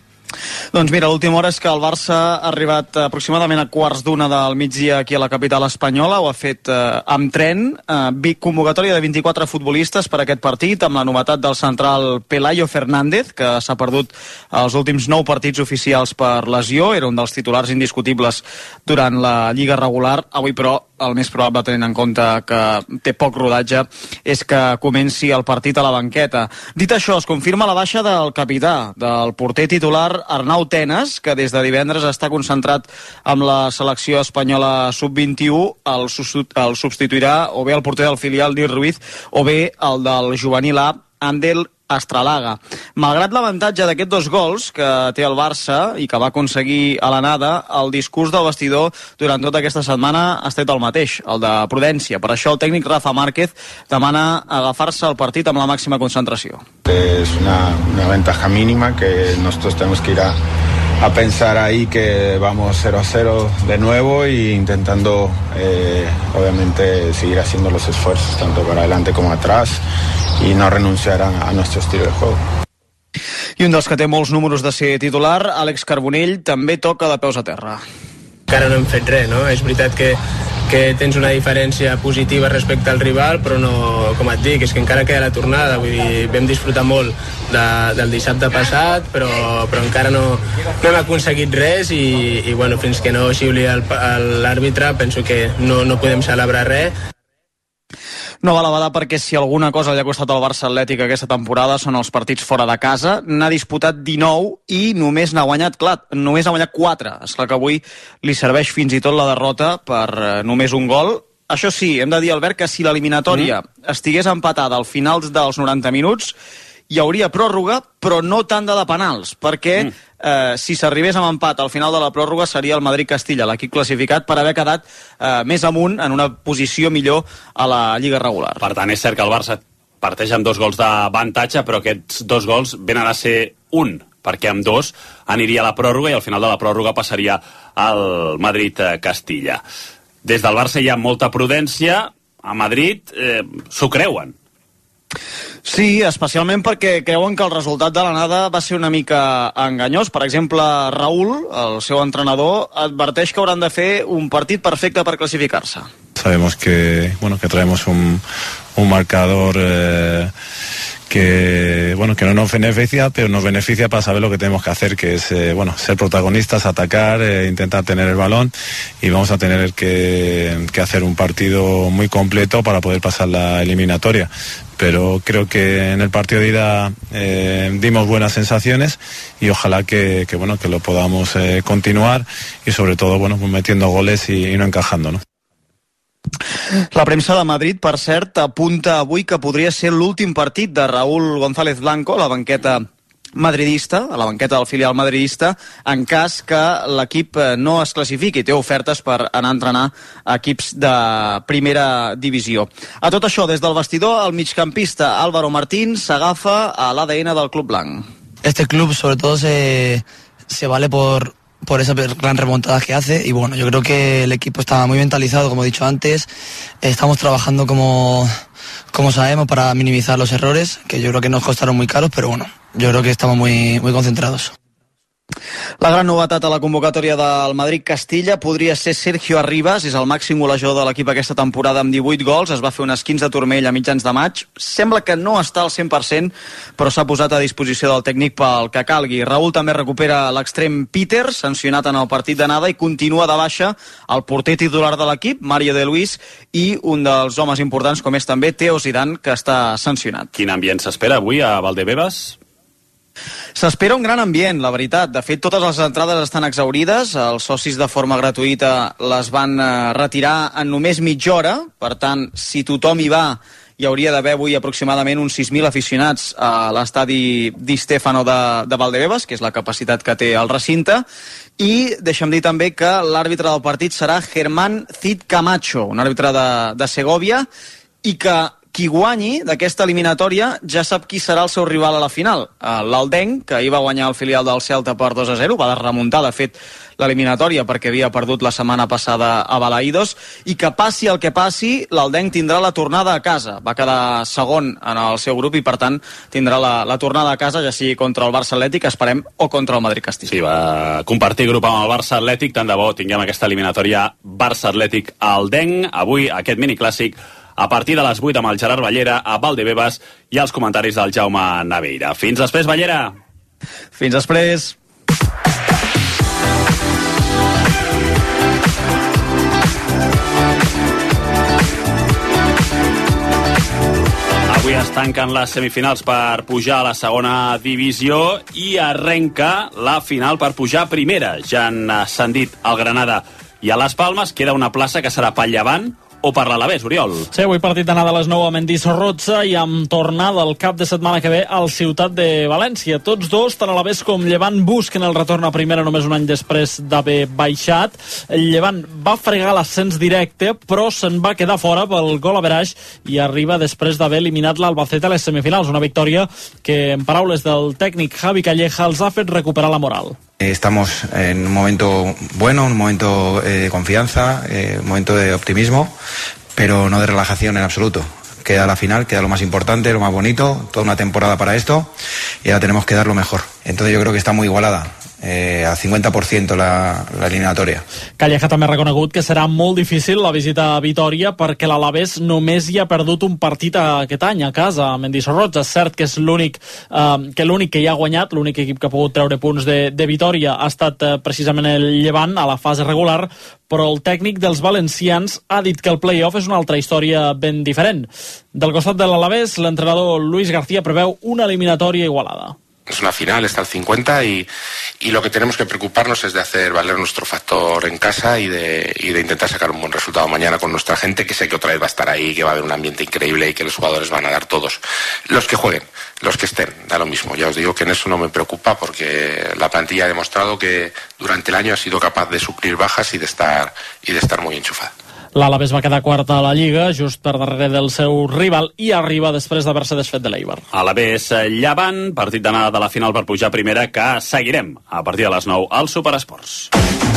Doncs mira, l'última hora és que el Barça ha arribat aproximadament a quarts d'una del migdia aquí a la capital espanyola, ho ha fet eh, amb tren, eh, convocatòria de vint-i-quatre futbolistes per aquest partit, amb la novetat del central Pelayo Fernández, que s'ha perdut els últims nou partits oficials per lesió, era un dels titulars indiscutibles durant la Lliga regular, avui però el més probable, tenint en compte que té poc rodatge, és que comenci el partit a la banqueta. Dit això, es confirma la baixa del capità, del porter titular Arnau Tenas, que des de divendres està concentrat amb la selecció espanyola sub vint-i-u, el, el substituirà o bé el porter del filial Nil Ruiz o bé el del juvenil A, Ander Astralaga. Malgrat l'avantatge d'aquests dos gols que té el Barça i que va aconseguir a l'anada, el discurs del vestidor durant tota aquesta setmana ha estat el mateix, el de prudència. Per això el tècnic Rafa Márquez demana agafar-se el partit amb la màxima concentració. Es una, una ventaja mínima que nosotros tenemos que ir a a pensar ahí que vamos cero a cero de nuevo e intentando eh, obviamente seguir haciendo los esfuerzos tanto para adelante como atrás y no renunciar a, a nuestro estilo de juego. I un dels que té molts números de ser titular, Àlex Carbonell, també toca de peus a terra. Encara no hem fet res, no? És veritat que que tens una diferència positiva respecte al rival, però no, com et dic, és que encara queda la tornada, vull dir, vam disfrutar molt de, del dissabte passat, però, però encara no, no hem aconseguit res i, i bueno, fins que no xiuli l'àrbitre penso que no, no podem celebrar res. Nova elevada perquè si alguna cosa li ha costat al Barça Atlètic aquesta temporada són els partits fora de casa. N'ha disputat dinou i només n'ha guanyat, clar, només n'ha guanyat quatre. És clar que avui li serveix fins i tot la derrota per eh, només un gol. Això sí, hem de dir, Albert, que si l'eliminatòria mm. estigués empatada al final dels noranta minuts, hi hauria pròrroga, però no tant de penals, perquè mm. eh, si s'arribés amb empat al final de la pròrroga seria el Madrid-Castilla, l'equip classificat per haver quedat eh, més amunt en una posició millor a la Lliga regular. Per tant, és cert que el Barça parteix amb dos gols d'avantatge, però aquests dos gols venen a ser un, perquè amb dos aniria a la pròrroga i al final de la pròrroga passaria al Madrid-Castilla. Des del Barça hi ha molta prudència, a Madrid eh, s'ho creuen. Sí, especialment perquè creuen que el resultat de l'anada va ser una mica enganyós. Per exemple, Raúl, el seu entrenador, adverteix que hauran de fer un partit perfecte per classificar-se. Sabemos que, bueno, que traemos un, un marcador eh, que, bueno, que no nos beneficia, pero nos beneficia para saber lo que tenemos que hacer, que es eh, bueno, ser protagonistas, atacar, eh, intentar tener el balón, y vamos a tener que, que hacer un partido muy completo para poder pasar la eliminatoria. Pero creo que en el partido de ida eh, dimos buenas sensaciones y ojalá que, que, bueno, que lo podamos eh, continuar y sobre todo, bueno, metiendo goles y, y no encajando, ¿no? La premsa de Madrid, per cert, apunta avui que podria ser l'últim partit de Raúl González Blanco a la banqueta madridista, a la banqueta del filial madridista, en cas que l'equip no es classifiqui. Té ofertes per anar a entrenar a equips de primera divisió. A tot això, des del vestidor, el migcampista Álvaro Martín s'agafa a l'A D N del club blanc. Este club sobre todo se, se vale por por esa gran remontada que hace y bueno, yo creo que el equipo está muy mentalizado, como he dicho antes, estamos trabajando como, como sabemos para minimizar los errores, que yo creo que nos costaron muy caros, pero bueno, yo creo que estamos muy, muy concentrados. La gran novetat a la convocatòria del Madrid-Castilla podria ser Sergio Arribas, és el màxim golejador de l'equip aquesta temporada amb divuit gols, es va fer un esquinç de turmell a mitjans de maig, sembla que no està al cent per cent, però s'ha posat a disposició del tècnic pel que calgui. Raúl també recupera l'extrem Peter, sancionat en el partit d'anada, i continua de baixa el porter titular de l'equip, Mario de Luis, i un dels homes importants com és també Theo Zidane, que està sancionat. Quin ambient s'espera avui a Valdebebas? S'espera un gran ambient, la veritat. De fet, totes les entrades estan exhaurides. Els socis de forma gratuïta les van retirar en només mitja hora. Per tant, si tothom hi va hi hauria d'haver avui aproximadament uns sis mil aficionats a l'estadi Di Stefano de, de Valdebebas, que és la capacitat que té el recinte, i deixa'm dir també que l'àrbitre del partit serà Germán Cid Camacho, un àrbitre de, de Segovia, i que qui guanyi d'aquesta eliminatòria ja sap qui serà el seu rival a la final. L'Aldenc, que ahir va guanyar el filial del Celta per dos a zero, va remuntar, de fet, l'eliminatòria perquè havia perdut la setmana passada a Balaïdos, i que passi el que passi, l'Aldenc tindrà la tornada a casa. Va quedar segon en el seu grup i, per tant, tindrà la, la tornada a casa, ja sigui contra el Barça Atlètic, esperem, o contra el Madrid Castilla. Sí, va compartir grup amb el Barça Atlètic, tant de bo tinguem aquesta eliminatòria Barça Atlètic Aldenc. Avui, aquest miniclàssic a partir de les vuit amb el Gerard Ballera a Valdebebas i els comentaris del Jaume Naveira. Fins després, Ballera! Fins després! Avui es tanquen les semifinals per pujar a la segona divisió i arrenca la final per pujar a primera. Ja han ascendit el Granada i a les Palmes. Queda una plaça que serà pel Llevant o per l'Alavés, Oriol. Sí, avui partit d'anada a les nou a Mendizorroza i amb tornada el cap de setmana que ve al Ciutat de València. Tots dos, tant Alavés com Llevant, busquen el retorn a primera només un any després d'haver baixat. El Llevant va fregar l'ascens directe, però se'n va quedar fora pel gol average i arriba després d'haver eliminat l'Albacete a les semifinals. Una victòria que, en paraules del tècnic Javi Calleja, els ha fet recuperar la moral. Estamos en un momento bueno, un momento eh, de confianza, eh, un momento de optimismo, pero no de relajación en absoluto. Queda la final, queda lo más importante, lo más bonito, toda una temporada para esto y ahora tenemos que dar lo mejor. Entonces yo creo que está muy igualada. Eh, al cinquanta per cent la, la eliminatòria. Calleja també ha reconegut que serà molt difícil la visita a Vitoria perquè l'Alavés només hi ha perdut un partit aquest any a casa, a Mendizorroza. És cert que és l'únic eh, que l'únic que hi ha guanyat, l'únic equip que ha pogut treure punts de, de Vitoria ha estat eh, precisament el Llevant a la fase regular, però el tècnic dels valencians ha dit que el play-off és una altra història ben diferent. Del costat de l'Alavés, l'entrenador Luis García preveu una eliminatòria igualada. Es una final, está al cincuenta y, y lo que tenemos que preocuparnos es de hacer valer nuestro factor en casa y de, y de intentar sacar un buen resultado mañana con nuestra gente, que sé que otra vez va a estar ahí, que va a haber un ambiente increíble y que los jugadores van a dar todos. Los que jueguen, los que estén, da lo mismo. Ya os digo que en eso no me preocupa porque la plantilla ha demostrado que durante el año ha sido capaz de suplir bajas y de estar, y de estar muy enchufada. L'Alavés va quedar quarta a la Lliga, just per darrere del seu rival, i arriba després d'haver-se desfet de l'Eibar. Alavés Llevant, partit d'anada de la final per pujar a primera, que seguirem a partir de les nou al Superesports.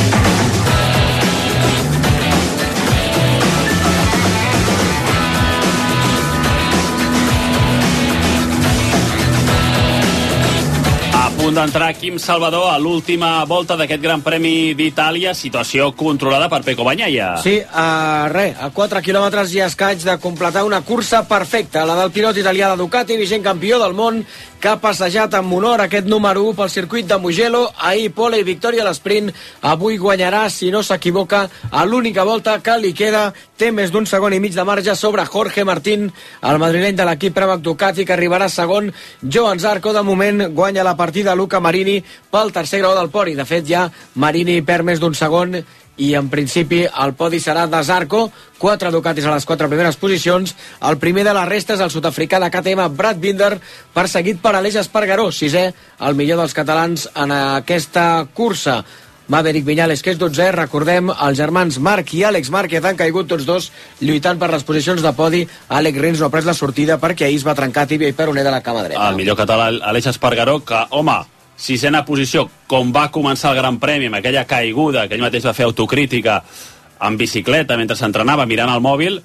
Punt d'entrar Quim Salvador a l'última volta d'aquest Gran Premi d'Itàlia, situació controlada per Pecco Bagnaia. Sí, a res, a quatre quilòmetres i escaig de completar una cursa perfecta, la del pilot italià de Ducati, vigent campió del món, que ha passejat amb honor aquest número u pel circuit de Mugello. Ahir pole i victòria a l'esprint, avui guanyarà, si no s'equivoca, a l'única volta que li queda. Té més d'un segon i mig de marge sobre Jorge Martín, el madrileny de l'equip Pramac Ducati, que arribarà segon. Joan Zarco, de moment, guanya la partida Luca Marini pel tercer grau del podi. De fet, ja Marini perd més d'un segon i en principi el podi serà de Zarco. Quatre Ducatis a les quatre primeres posicions. El primer de la resta és el sud-africà de K T M, Brad Binder, perseguit per Aleix Espargaró, sisè, el millor dels catalans en aquesta cursa. Maverick Viñales, que és dotzè, recordem, els germans Marc i Àlex Márquez han caigut tots dos lluitant per les posicions de podi. Àlex Rins no ha pres la sortida perquè ahir es va trencar tíbia i peroné de la cama dreta. El millor català, Aleix Espargaró, que, home, sisena posició, com va començar el Gran Premi, amb aquella caiguda, que ell mateix va fer autocrítica en bicicleta mentre s'entrenava mirant el mòbil,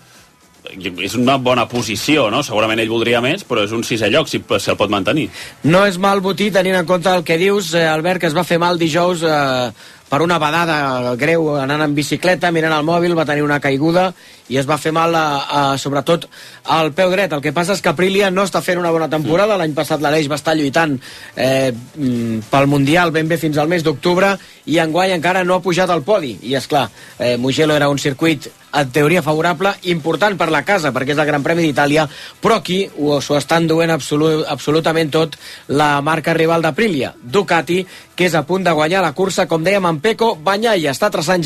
és una bona posició, no? Segurament ell voldria més, però és un sisè lloc, si, si el pot mantenir. No és mal botí, tenint en compte el que dius, eh, Albert, que es va fer mal dijous eh, per una badada greu anant en bicicleta, mirant el mòbil, va tenir una caiguda i es va fer mal a, a, sobretot al peu dret. El que passa és que Aprilia no està fent una bona temporada. L'any passat l'Aleix va estar lluitant eh, pel Mundial ben bé fins al mes d'octubre i enguany encara no ha pujat al podi. I és clar, eh, Mugello era un circuit en teoria favorable, important per la casa perquè és el Gran Premi d'Itàlia, però aquí s'ho estan duent absolut, absolutament tot la marca rival d'Aprilia, Ducati, que és a punt de guanyar la cursa, com dèiem, en Pecco Bagnaia. Està traçant ja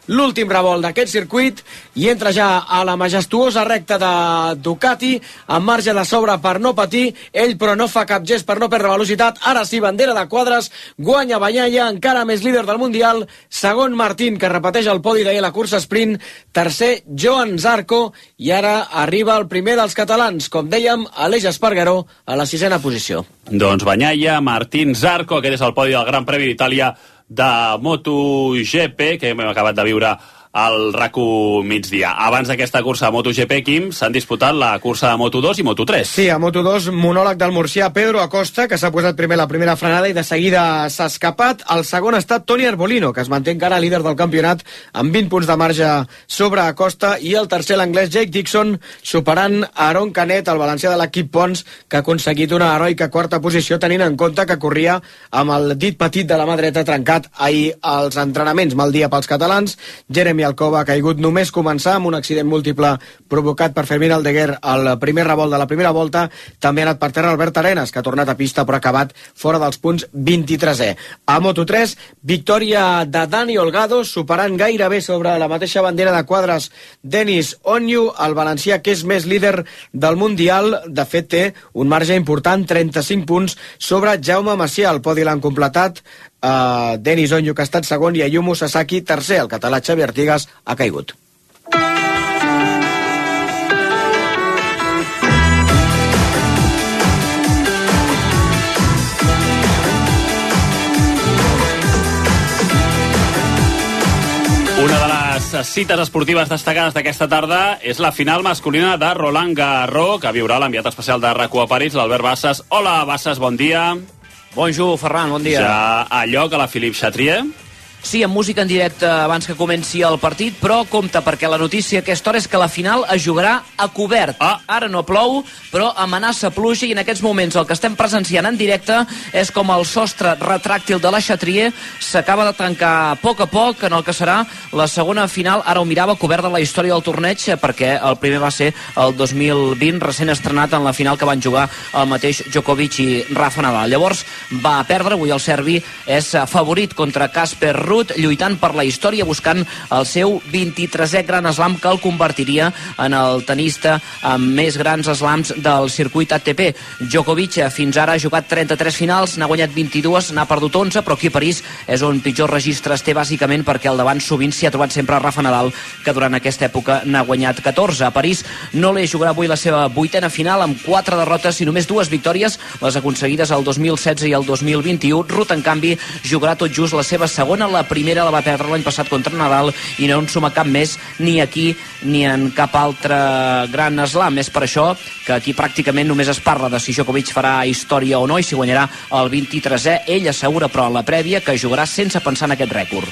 l'últim revolt d'aquest circuit i entra ja a la majestuosa recta de Ducati, amb marge de sobre per no patir, ell però no fa cap gest per no perdre velocitat. Ara sí, bandera de quadres, guanya Bagnaia, encara més líder del Mundial, segon Martín, que repeteix el podi d'ahir a la cursa sprint, tercer Joan Zarco, i ara arriba el primer dels catalans, com dèiem, Aleix Espargaró, a la sisena posició. Doncs Bagnaia, Martín, Zarco, aquest és el podi del Gran Premi d'Itàlia de MotoGP, que hem acabat de viure al RAC1 migdia. Abans d'aquesta cursa de MotoGP, Quim, s'han disputat la cursa de Moto dos i Moto tres. Sí, a Moto dos, monòleg del murcià Pedro Acosta, que s'ha posat primer la primera frenada i de seguida s'ha escapat. El segon ha estat Toni Arbolino, que es manté encara líder del campionat amb vint punts de marge sobre Acosta, i el tercer, l'anglès Jake Dixon, superant Aaron Canet, el valencià de l'equip Pons, que ha aconseguit una heroica quarta posició, tenint en compte que corria amb el dit petit de la mà dreta trencat ahir als entrenaments. Mal dia pels catalans. Jeremy Alcoba ha caigut només començar amb un accident múltiple provocat per Fermín Aldeguer al primer revolt de la primera volta. També ha anat per terra Albert Arenas, que ha tornat a pista però ha acabat fora dels punts vint-i-tresè. A Moto tres, victòria de Dani Olgado, superant gairebé sobre la mateixa bandera de quadres Denis Onyu, el valencià que és més líder del Mundial. De fet, té un marge important, trenta-cinc punts sobre Jaume Macià. El podi l'han completat Uh, Denis Onyu, que ha estat segon, i Ayumu Sasaki tercer. El català Xavi Artigas ha caigut. Una de les cites esportives destacades d'aquesta tarda és la final masculina de Roland Garros, que viurà l'enviat especial de RAC1 a París, l'Albert Bassas. Hola, Bassas, bon dia. Bonjour, Ferran, bon dia. Ja a lloc a la Philippe Chatrier. Sí, amb música en directe abans que comenci el partit, però compte, perquè la notícia a aquesta hora és que la final es jugarà a cobert. Ah. Ara no plou, però amenaça pluja, i en aquests moments el que estem presenciant en directe és com el sostre retràctil de la Chatrier s'acaba de tancar a poc a poc en el que serà la segona final. Ara ho mirava, cobert de la història del torneig, perquè el primer va ser el dos mil vint, recent estrenat en la final que van jugar el mateix Djokovic i Rafa Nadal. Llavors va perdre, avui el serbi és favorit contra Casper Ruud, lluitant per la història, buscant el seu vint-i-tresè gran slam, que el convertiria en el tenista amb més grans slams del circuit A T P. Djokovic fins ara ha jugat trenta-tres finals, n'ha guanyat vint-i-dues, n'ha perdut onze, però aquí a París és on pitjor registres té, bàsicament perquè al davant sovint s'hi ha trobat sempre Rafa Nadal, que durant aquesta època n'ha guanyat catorze. A París no li jugarà avui la seva vuitena final, amb quatre derrotes i només dues victòries, les aconseguides el dos mil setze i el dos mil vint-i-u. Ruud, en canvi, jugarà tot just la seva segona. La primera la va perdre l'any passat contra Nadal i no en suma cap més, ni aquí ni en cap altre gran slam. És per això que aquí pràcticament només es parla de si Djokovic farà història o no i si guanyarà el vint-i-tresè. Ell assegura, però, en la prèvia, que jugarà sense pensar en aquest rècord.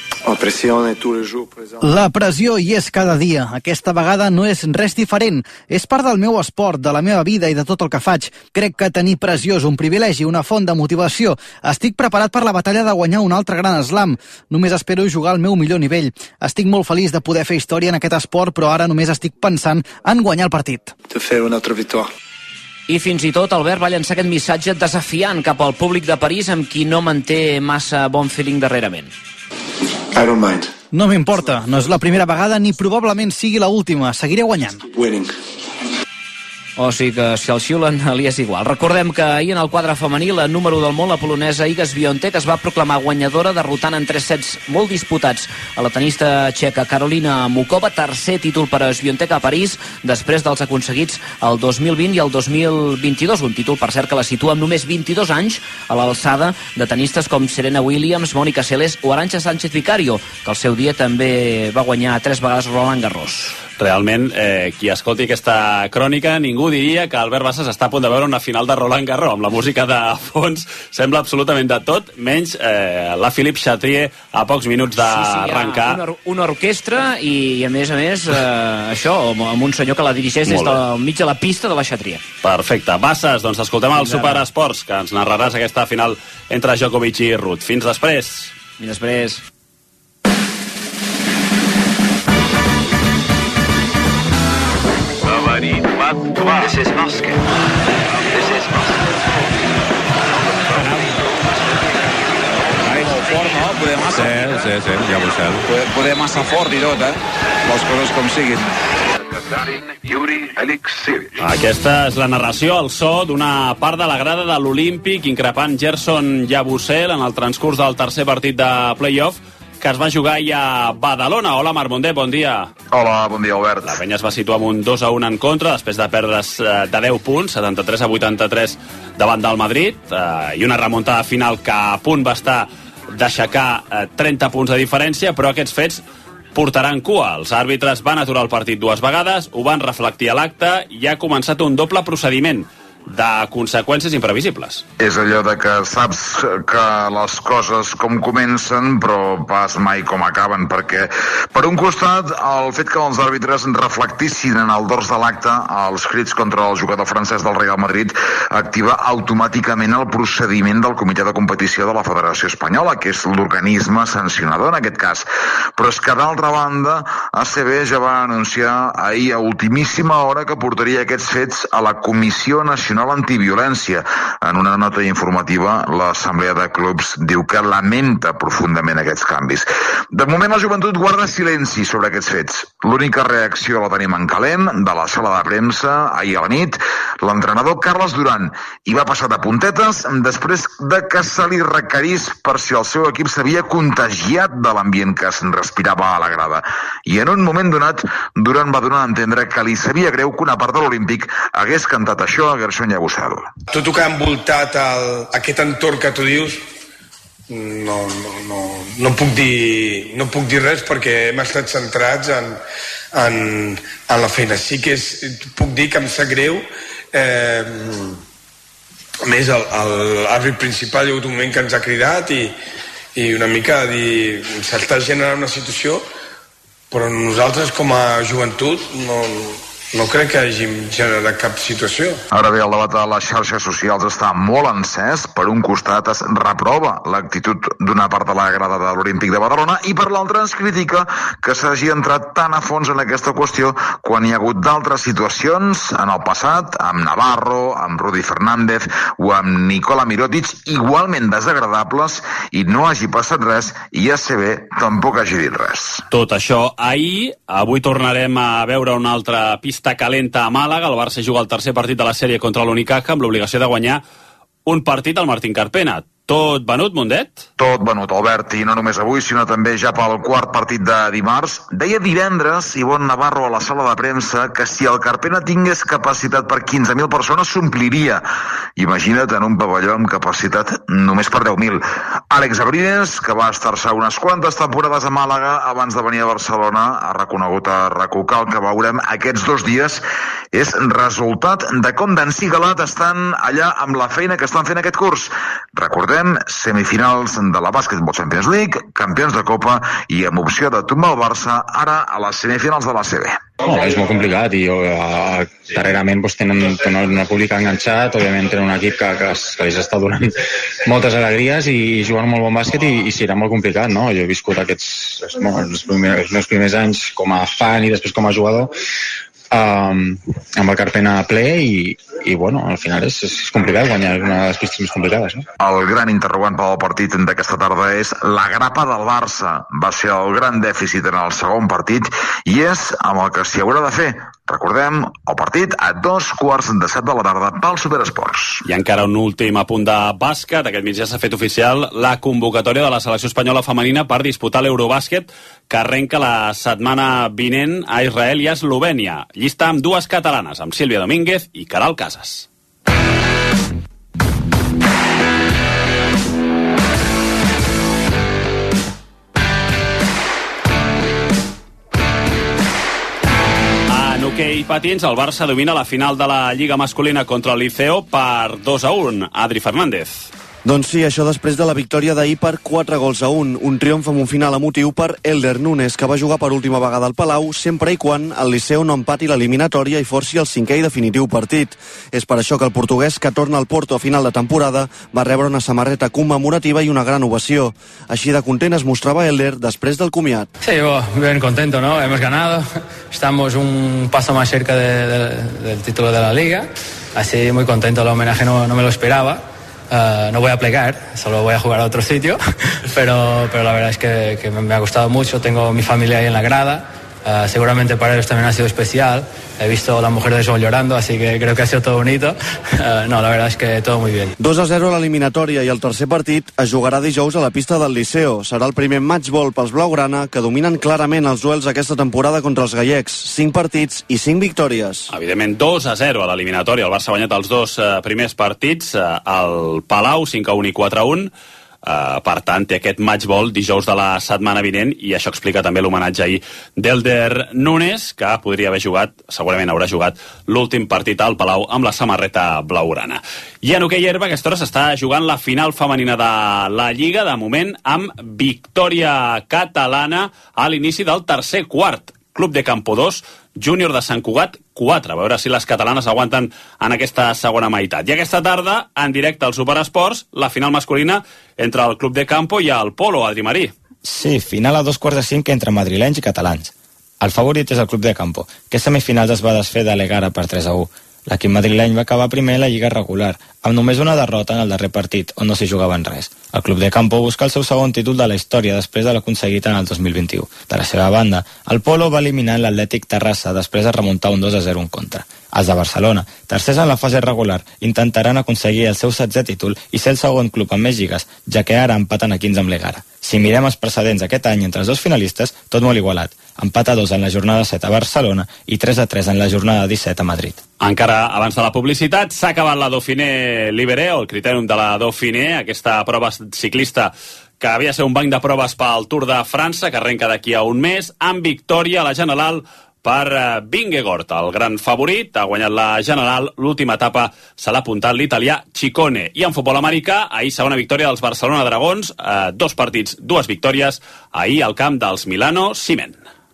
La pressió hi és cada dia. Aquesta vegada no és res diferent. És part del meu esport, de la meva vida i de tot el que faig. Crec que tenir pressió és un privilegi, una font de motivació. Estic preparat per la batalla de guanyar un altre gran slam. Només espero jugar al meu millor nivell. Estic molt feliç de poder fer història en aquest esport, però ara només estic pensant en guanyar el partit. De fer una altra victòria. I fins i tot Albert va llançar aquest missatge desafiant cap al públic de París, amb qui no manté massa bon feeling darrerament. I don't mind. No m'importa, no és la primera vegada ni probablement sigui la última. Seguiré guanyant. Winning. O sigui que si el xiulen li és igual. Recordem que ahir en el quadre femení la número del món, la polonesa Iga Swiatek, es va proclamar guanyadora derrotant en tres sets molt disputats a la tenista txeca Karolina Mukova. Tercer títol per a Swiatek a París, després dels aconseguits el dos mil vint i el dos mil vint-i-dos. Un títol, per cert, que la situa amb només vint-i-dos anys a l'alçada de tenistes com Serena Williams, Mónica Seles o Arantxa Sánchez Vicario, que al seu dia també va guanyar tres vegades Roland Garros. Realment, eh, qui escolti aquesta crònica, ningú diria que Albert Bassas està a punt de veure una final de Roland Garros. Amb la música de fons sembla absolutament de tot, menys eh, la Philippe Chatrier a pocs minuts d'arrencar. Sí, sí, una, una orquestra i, i, a més a més, eh, això, amb un senyor que la dirigeix des del mig de la pista de la Chatrier. Perfecte. Bassas, doncs escoltem el Superesports, que ens narraràs aquesta final entre Djokovic i Ruud. Fins després. Fins després. This is Moscow. This is Moscow. Forma, poder massa. Sí, sí, sí, ja ho sé. Poder, poder massa fort i tot, eh? Les coses com siguin. Aquesta és la narració, el so d'una part de la grada de l'Olímpic increpant Gerson Yabusel en el transcurs del tercer partit de play-off que es va jugar ahir a Badalona. Hola, Marc Mundet, bon dia. Hola, bon dia, Albert. La penya es va situar amb un dos a un en contra després de perdre's de deu punts, setanta-tres a vuitanta-tres davant del Madrid, eh, i una remuntada final que a punt va estar d'aixecar eh, trenta punts de diferència, però aquests fets portaran cua. Els àrbitres van aturar el partit dues vegades, ho van reflectir a l'acte i ha començat un doble procediment de conseqüències imprevisibles. És allò de que saps que les coses com comencen però pas mai com acaben, perquè per un costat el fet que els àrbitres reflectissin en el dors de l'acte els crits contra el jugador francès del Real Madrid activa automàticament el procediment del comitè de competició de la Federació Espanyola, que és l'organisme sancionador en aquest cas. Però és que d'altra banda A C B ja va anunciar ahir a ultimíssima hora que portaria aquests fets a la Comissió Nacional Antiviolència. En una nota informativa, l'Assemblea de Clubs diu que lamenta profundament aquests canvis. De moment, la joventut guarda silenci sobre aquests fets. L'única reacció la tenim en calent, de la sala de premsa, ahir a la nit. L'entrenador Carles Duran hi va passar de puntetes després de que se li requerís per si el seu equip s'havia contagiat de l'ambient que es respirava a la grada. I en un moment donat, Duran va donar a entendre que li sabia greu que una part de l'Olímpic hagués cantat això a Gerson Yabusel. Tot el que ha envoltat el, aquest entorn que tu dius, no, no, no, no, puc dir, no puc dir res perquè hem estat centrats en, en, en la feina. Sí que és, puc dir que em sap greu. Eh, a més, l'àrbit principal hi ha hagut un moment que ens ha cridat i, i una mica dir, s'està generant una situació, però nosaltres com a joventut no... No crec que hàgim generat cap situació. Ara bé, el debat a les xarxes socials està molt encès. Per un costat es reprova l'actitud d'una part de la grada de l'Olímpic de Badalona i per l'altra es critica que s'hagi entrat tan a fons en aquesta qüestió quan hi ha hagut d'altres situacions en el passat, amb Navarro, amb Rudi Fernández o amb Nikola Mirotic, igualment desagradables, i no hagi passat res i A C B tampoc hagi dit res. Tot això ahir. Avui tornarem a veure una altra pista calenta a Màlaga. El Barça juga el tercer partit de la sèrie contra l'Unicaja amb l'obligació de guanyar un partit al Martín Carpena. Tot venut, Mundet? Tot venut, Albert, i no només avui, sinó també ja pel quart partit de dimarts. Deia divendres Ivonne Navarro a la sala de premsa que si el Carpena tingués capacitat per quinze mil persones s'ompliria. Imagina't en un pavelló amb capacitat només per deu mil. Àlex Abrines, que va estar-se unes quantes temporades a Màlaga abans de venir a Barcelona, ha reconegut a RAC1 que el que veurem aquests dos dies és resultat de com d'encigalat estan allà amb la feina que estan fent aquest curs. Recordem, semifinals de la Basketball Champions League, campions de Copa i amb opció de tombar el Barça ara a les semifinals de la C B. No, és molt complicat i uh, darrerament doncs, tenen, tenen una pública enganxat, òbviament tenen un equip que, que, que els està donant moltes alegries i, i jugant molt bon bàsquet i, i serà molt complicat, no? Jo he viscut aquests no, els, primers, els meus primers anys com a fan i després com a jugador um, amb el Carpena ple i, i bueno, al final és, és complicat guanyar, és una de les pistes més complicades, no? El gran interrogant pel partit d'aquesta tarda és la grapa del Barça. Va ser el gran dèficit en el segon partit i és amb el que s'hi haurà de fer. Recordem, el partit a dos quarts de set de la tarda pel Superesports. I encara un últim apunt de bàsquet. Aquest migdia s'ha fet oficial la convocatòria de la selecció espanyola femenina per disputar l'Eurobàsquet que arrenca la setmana vinent a Israel i a Eslovènia. Llista amb dues catalanes, amb Sílvia Domínguez i Caral Casas. hoquei patins, el Barça domina la final de la Lliga masculina contra el Liceo per dos a un. Adri Fernández. Doncs sí, això després de la victòria d'ahir per quatre gols a un. Un triomf amb un final emotiu per Elder Nunes, que va jugar per última vegada al Palau, sempre i quan el Liceu no empati l'eliminatòria i forci el cinquè i definitiu partit. És per això que el portuguès, que torna al Porto a final de temporada, va rebre una samarreta commemorativa i una gran ovació. Així de content es mostrava Elder després del comiat. Sí, bueno, bien contento, ¿no? Hemos ganado, estamos un paso más cerca de, de, del título de la Liga, así muy contento, el homenaje no, no me lo esperaba. Uh, no voy a plegar, solo voy a jugar a otro sitio, pero, pero la verdad es que, que me ha gustado mucho. Tengo mi familia ahí en la grada. Uh, seguramente para ellos también ha sido especial. He visto a la mujer de Sol llorando, así que creo que ha sido todo bonito. Uh, no, la verdad es que todo muy bien. dos a zero a l'eliminatòria i el tercer partit es jugarà dijous a la pista del Liceo. Serà el primer matchball pels blaugrana, que dominen clarament els duels aquesta temporada contra els gallecs. cinc partits i cinc victòries. Evidentment, dos a zero a l'eliminatòria. El Barça ha guanyat els dos uh, primers partits uh, al Palau, cinc a un i quatre a un. Uh, per tant, té aquest matchball dijous de la setmana vinent, i això explica també l'homenatge ahir d'Elder Núñez, que podria haver jugat, segurament haurà jugat l'últim partit al Palau amb la samarreta blaugrana. I en hoquei herba, a aquesta hora s'està jugant la final femenina de la Lliga, de moment amb victòria catalana a l'inici del tercer quart. Club de Campo dos, Júnior de Sant Cugat quatre. A veure si les catalanes aguanten en aquesta segona meitat. I aquesta tarda, en directe al Superesports, la final masculina entre el Club de Campo i el Polo, Adri Marí. Sí, final a dos quarts de cinc entre madrilenys i catalans. El favorit és el Club de Campo, que a semifinals es va desfer de l'Egara per tres a u. L'equip madrileny va acabar primer a la Lliga regular, amb només una derrota en el darrer partit, on no s'hi jugaven res. El Club de Campo busca el seu segon títol de la història després de l'aconseguit en el dos mil vint-i-u. De la seva banda, el Polo va eliminar l'Atlètic Terrassa després de remuntar un dos a zero en contra. Els de Barcelona, tercers en la fase regular, intentaran aconseguir el seu setzè títol i ser el segon club amb més lligues, ja que ara empaten a quinze amb l'Egara. Si mirem els precedents aquest any entre els dos finalistes, tot molt igualat. Empat a dos en la jornada set a Barcelona i tres a tres en la jornada disset a Madrid. Encara abans de la publicitat, s'ha acabat la Dauphiné Libéré, o el critèrium de la Dauphiné, aquesta prova ciclista que havia de ser un banc de proves pel Tour de França, que arrenca d'aquí a un mes, amb victòria a la general per Vingegaard, el gran favorit. Ha guanyat la general, l'última etapa se l'ha apuntat l'italià Ciccone. I en futbol americà, ahir segona victòria dels Barcelona Dragons, eh, dos partits, dues victòries, ahir al camp dels Milano Ciment.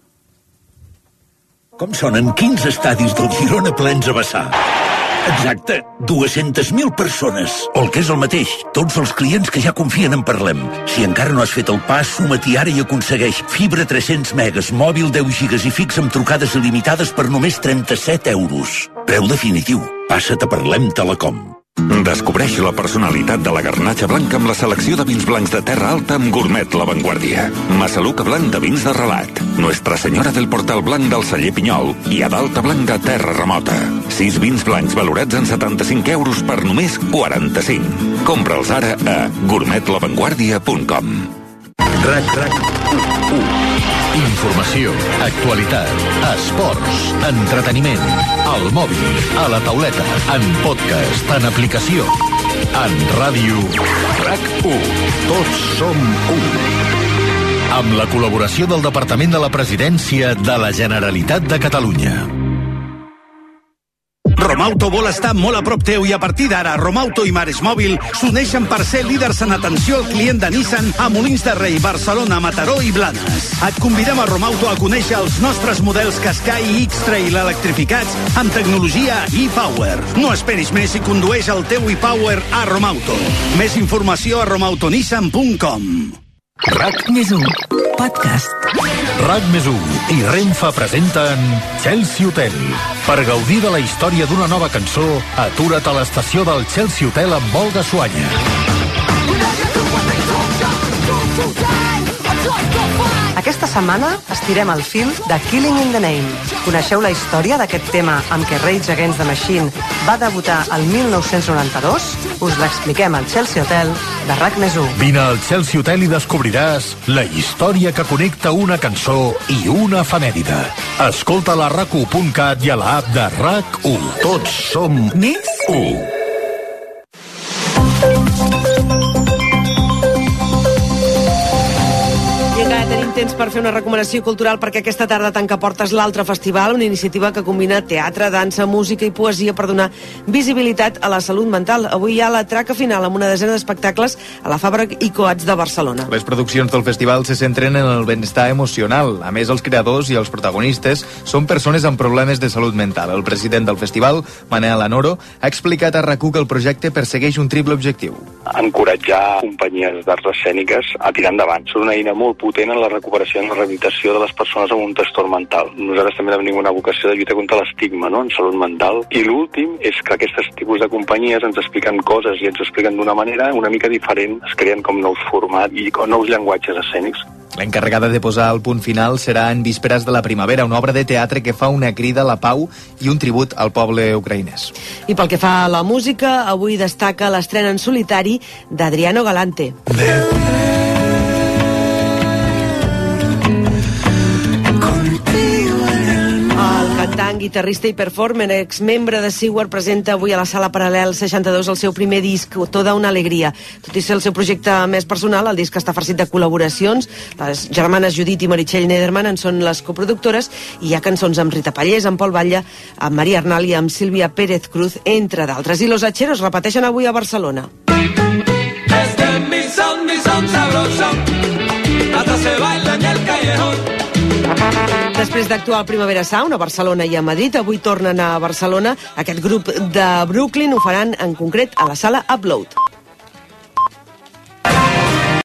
Com sonen quinze estadis del Girona plens a vessar? Exacte, dues-centes mil persones. O el que és el mateix, tots els clients que ja confien en Parlem. Si encara no has fet el pas, suma-t'hi ara i aconsegueix fibra tres-cents megas, mòbil deu gigas i fix amb trucades il·limitades per només trenta-set euros. Preu definitiu. Passa't a Parlem Telecom. Descobreix la personalitat de la garnatxa blanca amb la selecció de vins blancs de Terra Alta amb Gourmet La Vanguardia. Massaluca blanc de vins de relat. Nuestra Senyora del Portal blanc del celler Pinyol i Adalta blanc de Terra Remota. Sis vins blancs valorats en setanta-cinc euros per només quaranta-cinc. Compra'ls ara a gourmet la vanguardia punt com. RAC RAC u. Informació, actualitat, esports, entreteniment, al mòbil, a la tauleta, en podcast, en aplicació, en ràdio. RAC u. Tots som u. Amb la col·laboració del Departament de la Presidència de la Generalitat de Catalunya. Romauto vol estar molt a prop teu i a partir d'ara Romauto i Mares Mòbil s'uneixen per ser líders en atenció al client de Nissan a Molins de Rei, Barcelona, Mataró i Blanes. Et convidem a Romauto a conèixer els nostres models Qashqai i X-Trail electrificats amb tecnologia e-Power. No esperis més i condueix el teu e-Power a Romauto. Més informació a romautonissan punt com. RAC més u, podcast. RAC més u i Renfe presenten Chelsea Hotel. Per gaudir de la història d'una nova cançó, atura't a l'estació del Chelsea Hotel amb Olga Suanya. Aquesta setmana estirem el fil de Killing in the Name. Coneixeu la història d'aquest tema amb què Rage Against the Machine va debutar el mil nou-cents noranta-dos? Us l'expliquem al Chelsea Hotel de RAC més u. Vine al Chelsea Hotel i descobriràs la història que connecta una cançó i una efemèride. Escolta-la a rac u punt cat i a l'app de RAC u. Tots som més u. Tenim temps per fer una recomanació cultural perquè aquesta tarda tanca portes l'Altre Festival, una iniciativa que combina teatre, dansa, música i poesia per donar visibilitat a la salut mental. Avui hi ha la traca final amb una desena d'espectacles a la Fàbrec i Coats de Barcelona. Les produccions del festival se centren en el benestar emocional. A més, els creadors i els protagonistes són persones amb problemes de salut mental. El president del festival, Manel Anoro, ha explicat a RAC u que el projecte persegueix un triple objectiu. Encoratjar companyies d'arts escèniques a tirar endavant. Són una eina molt potent en la recuperació recuperació i la rehabilitació de les persones amb un trastorn mental. Nosaltres també tenim una vocació de lluita contra l'estigma, no?, en salut mental. I l'últim és que aquests tipus de companyies ens expliquen coses i ens expliquen d'una manera una mica diferent, es creen com nous formats i com nous llenguatges escènics. L'encarregada de posar el punt final serà En vísperes de la primavera, una obra de teatre que fa una crida a la pau i un tribut al poble ucraïnès. I pel que fa a la música, avui destaca l'estrena en solitari d'Adriano Galante. Cantant, guitarrista i performer, exmembre de Sigurd, presenta avui a la Sala Paral·lel seixanta-dos el seu primer disc, Toda una alegria. Tot i ser el seu projecte més personal, el disc està farcit de col·laboracions. Les germanes Judit i Meritxell Nederman en són les coproductores i hi ha cançons amb Rita Pallés, amb Pol Batlle, amb Maria Arnal i amb Sílvia Pérez Cruz, entre d'altres. I Los Hacheros repeteixen avui a Barcelona. Este es mi son, mi son sabroso, hasta se baila en el callejón. Després d'actuar al Primavera Sound a Barcelona i a Madrid, avui tornen a Barcelona. Aquest grup de Brooklyn ho faran en concret a la sala Upload.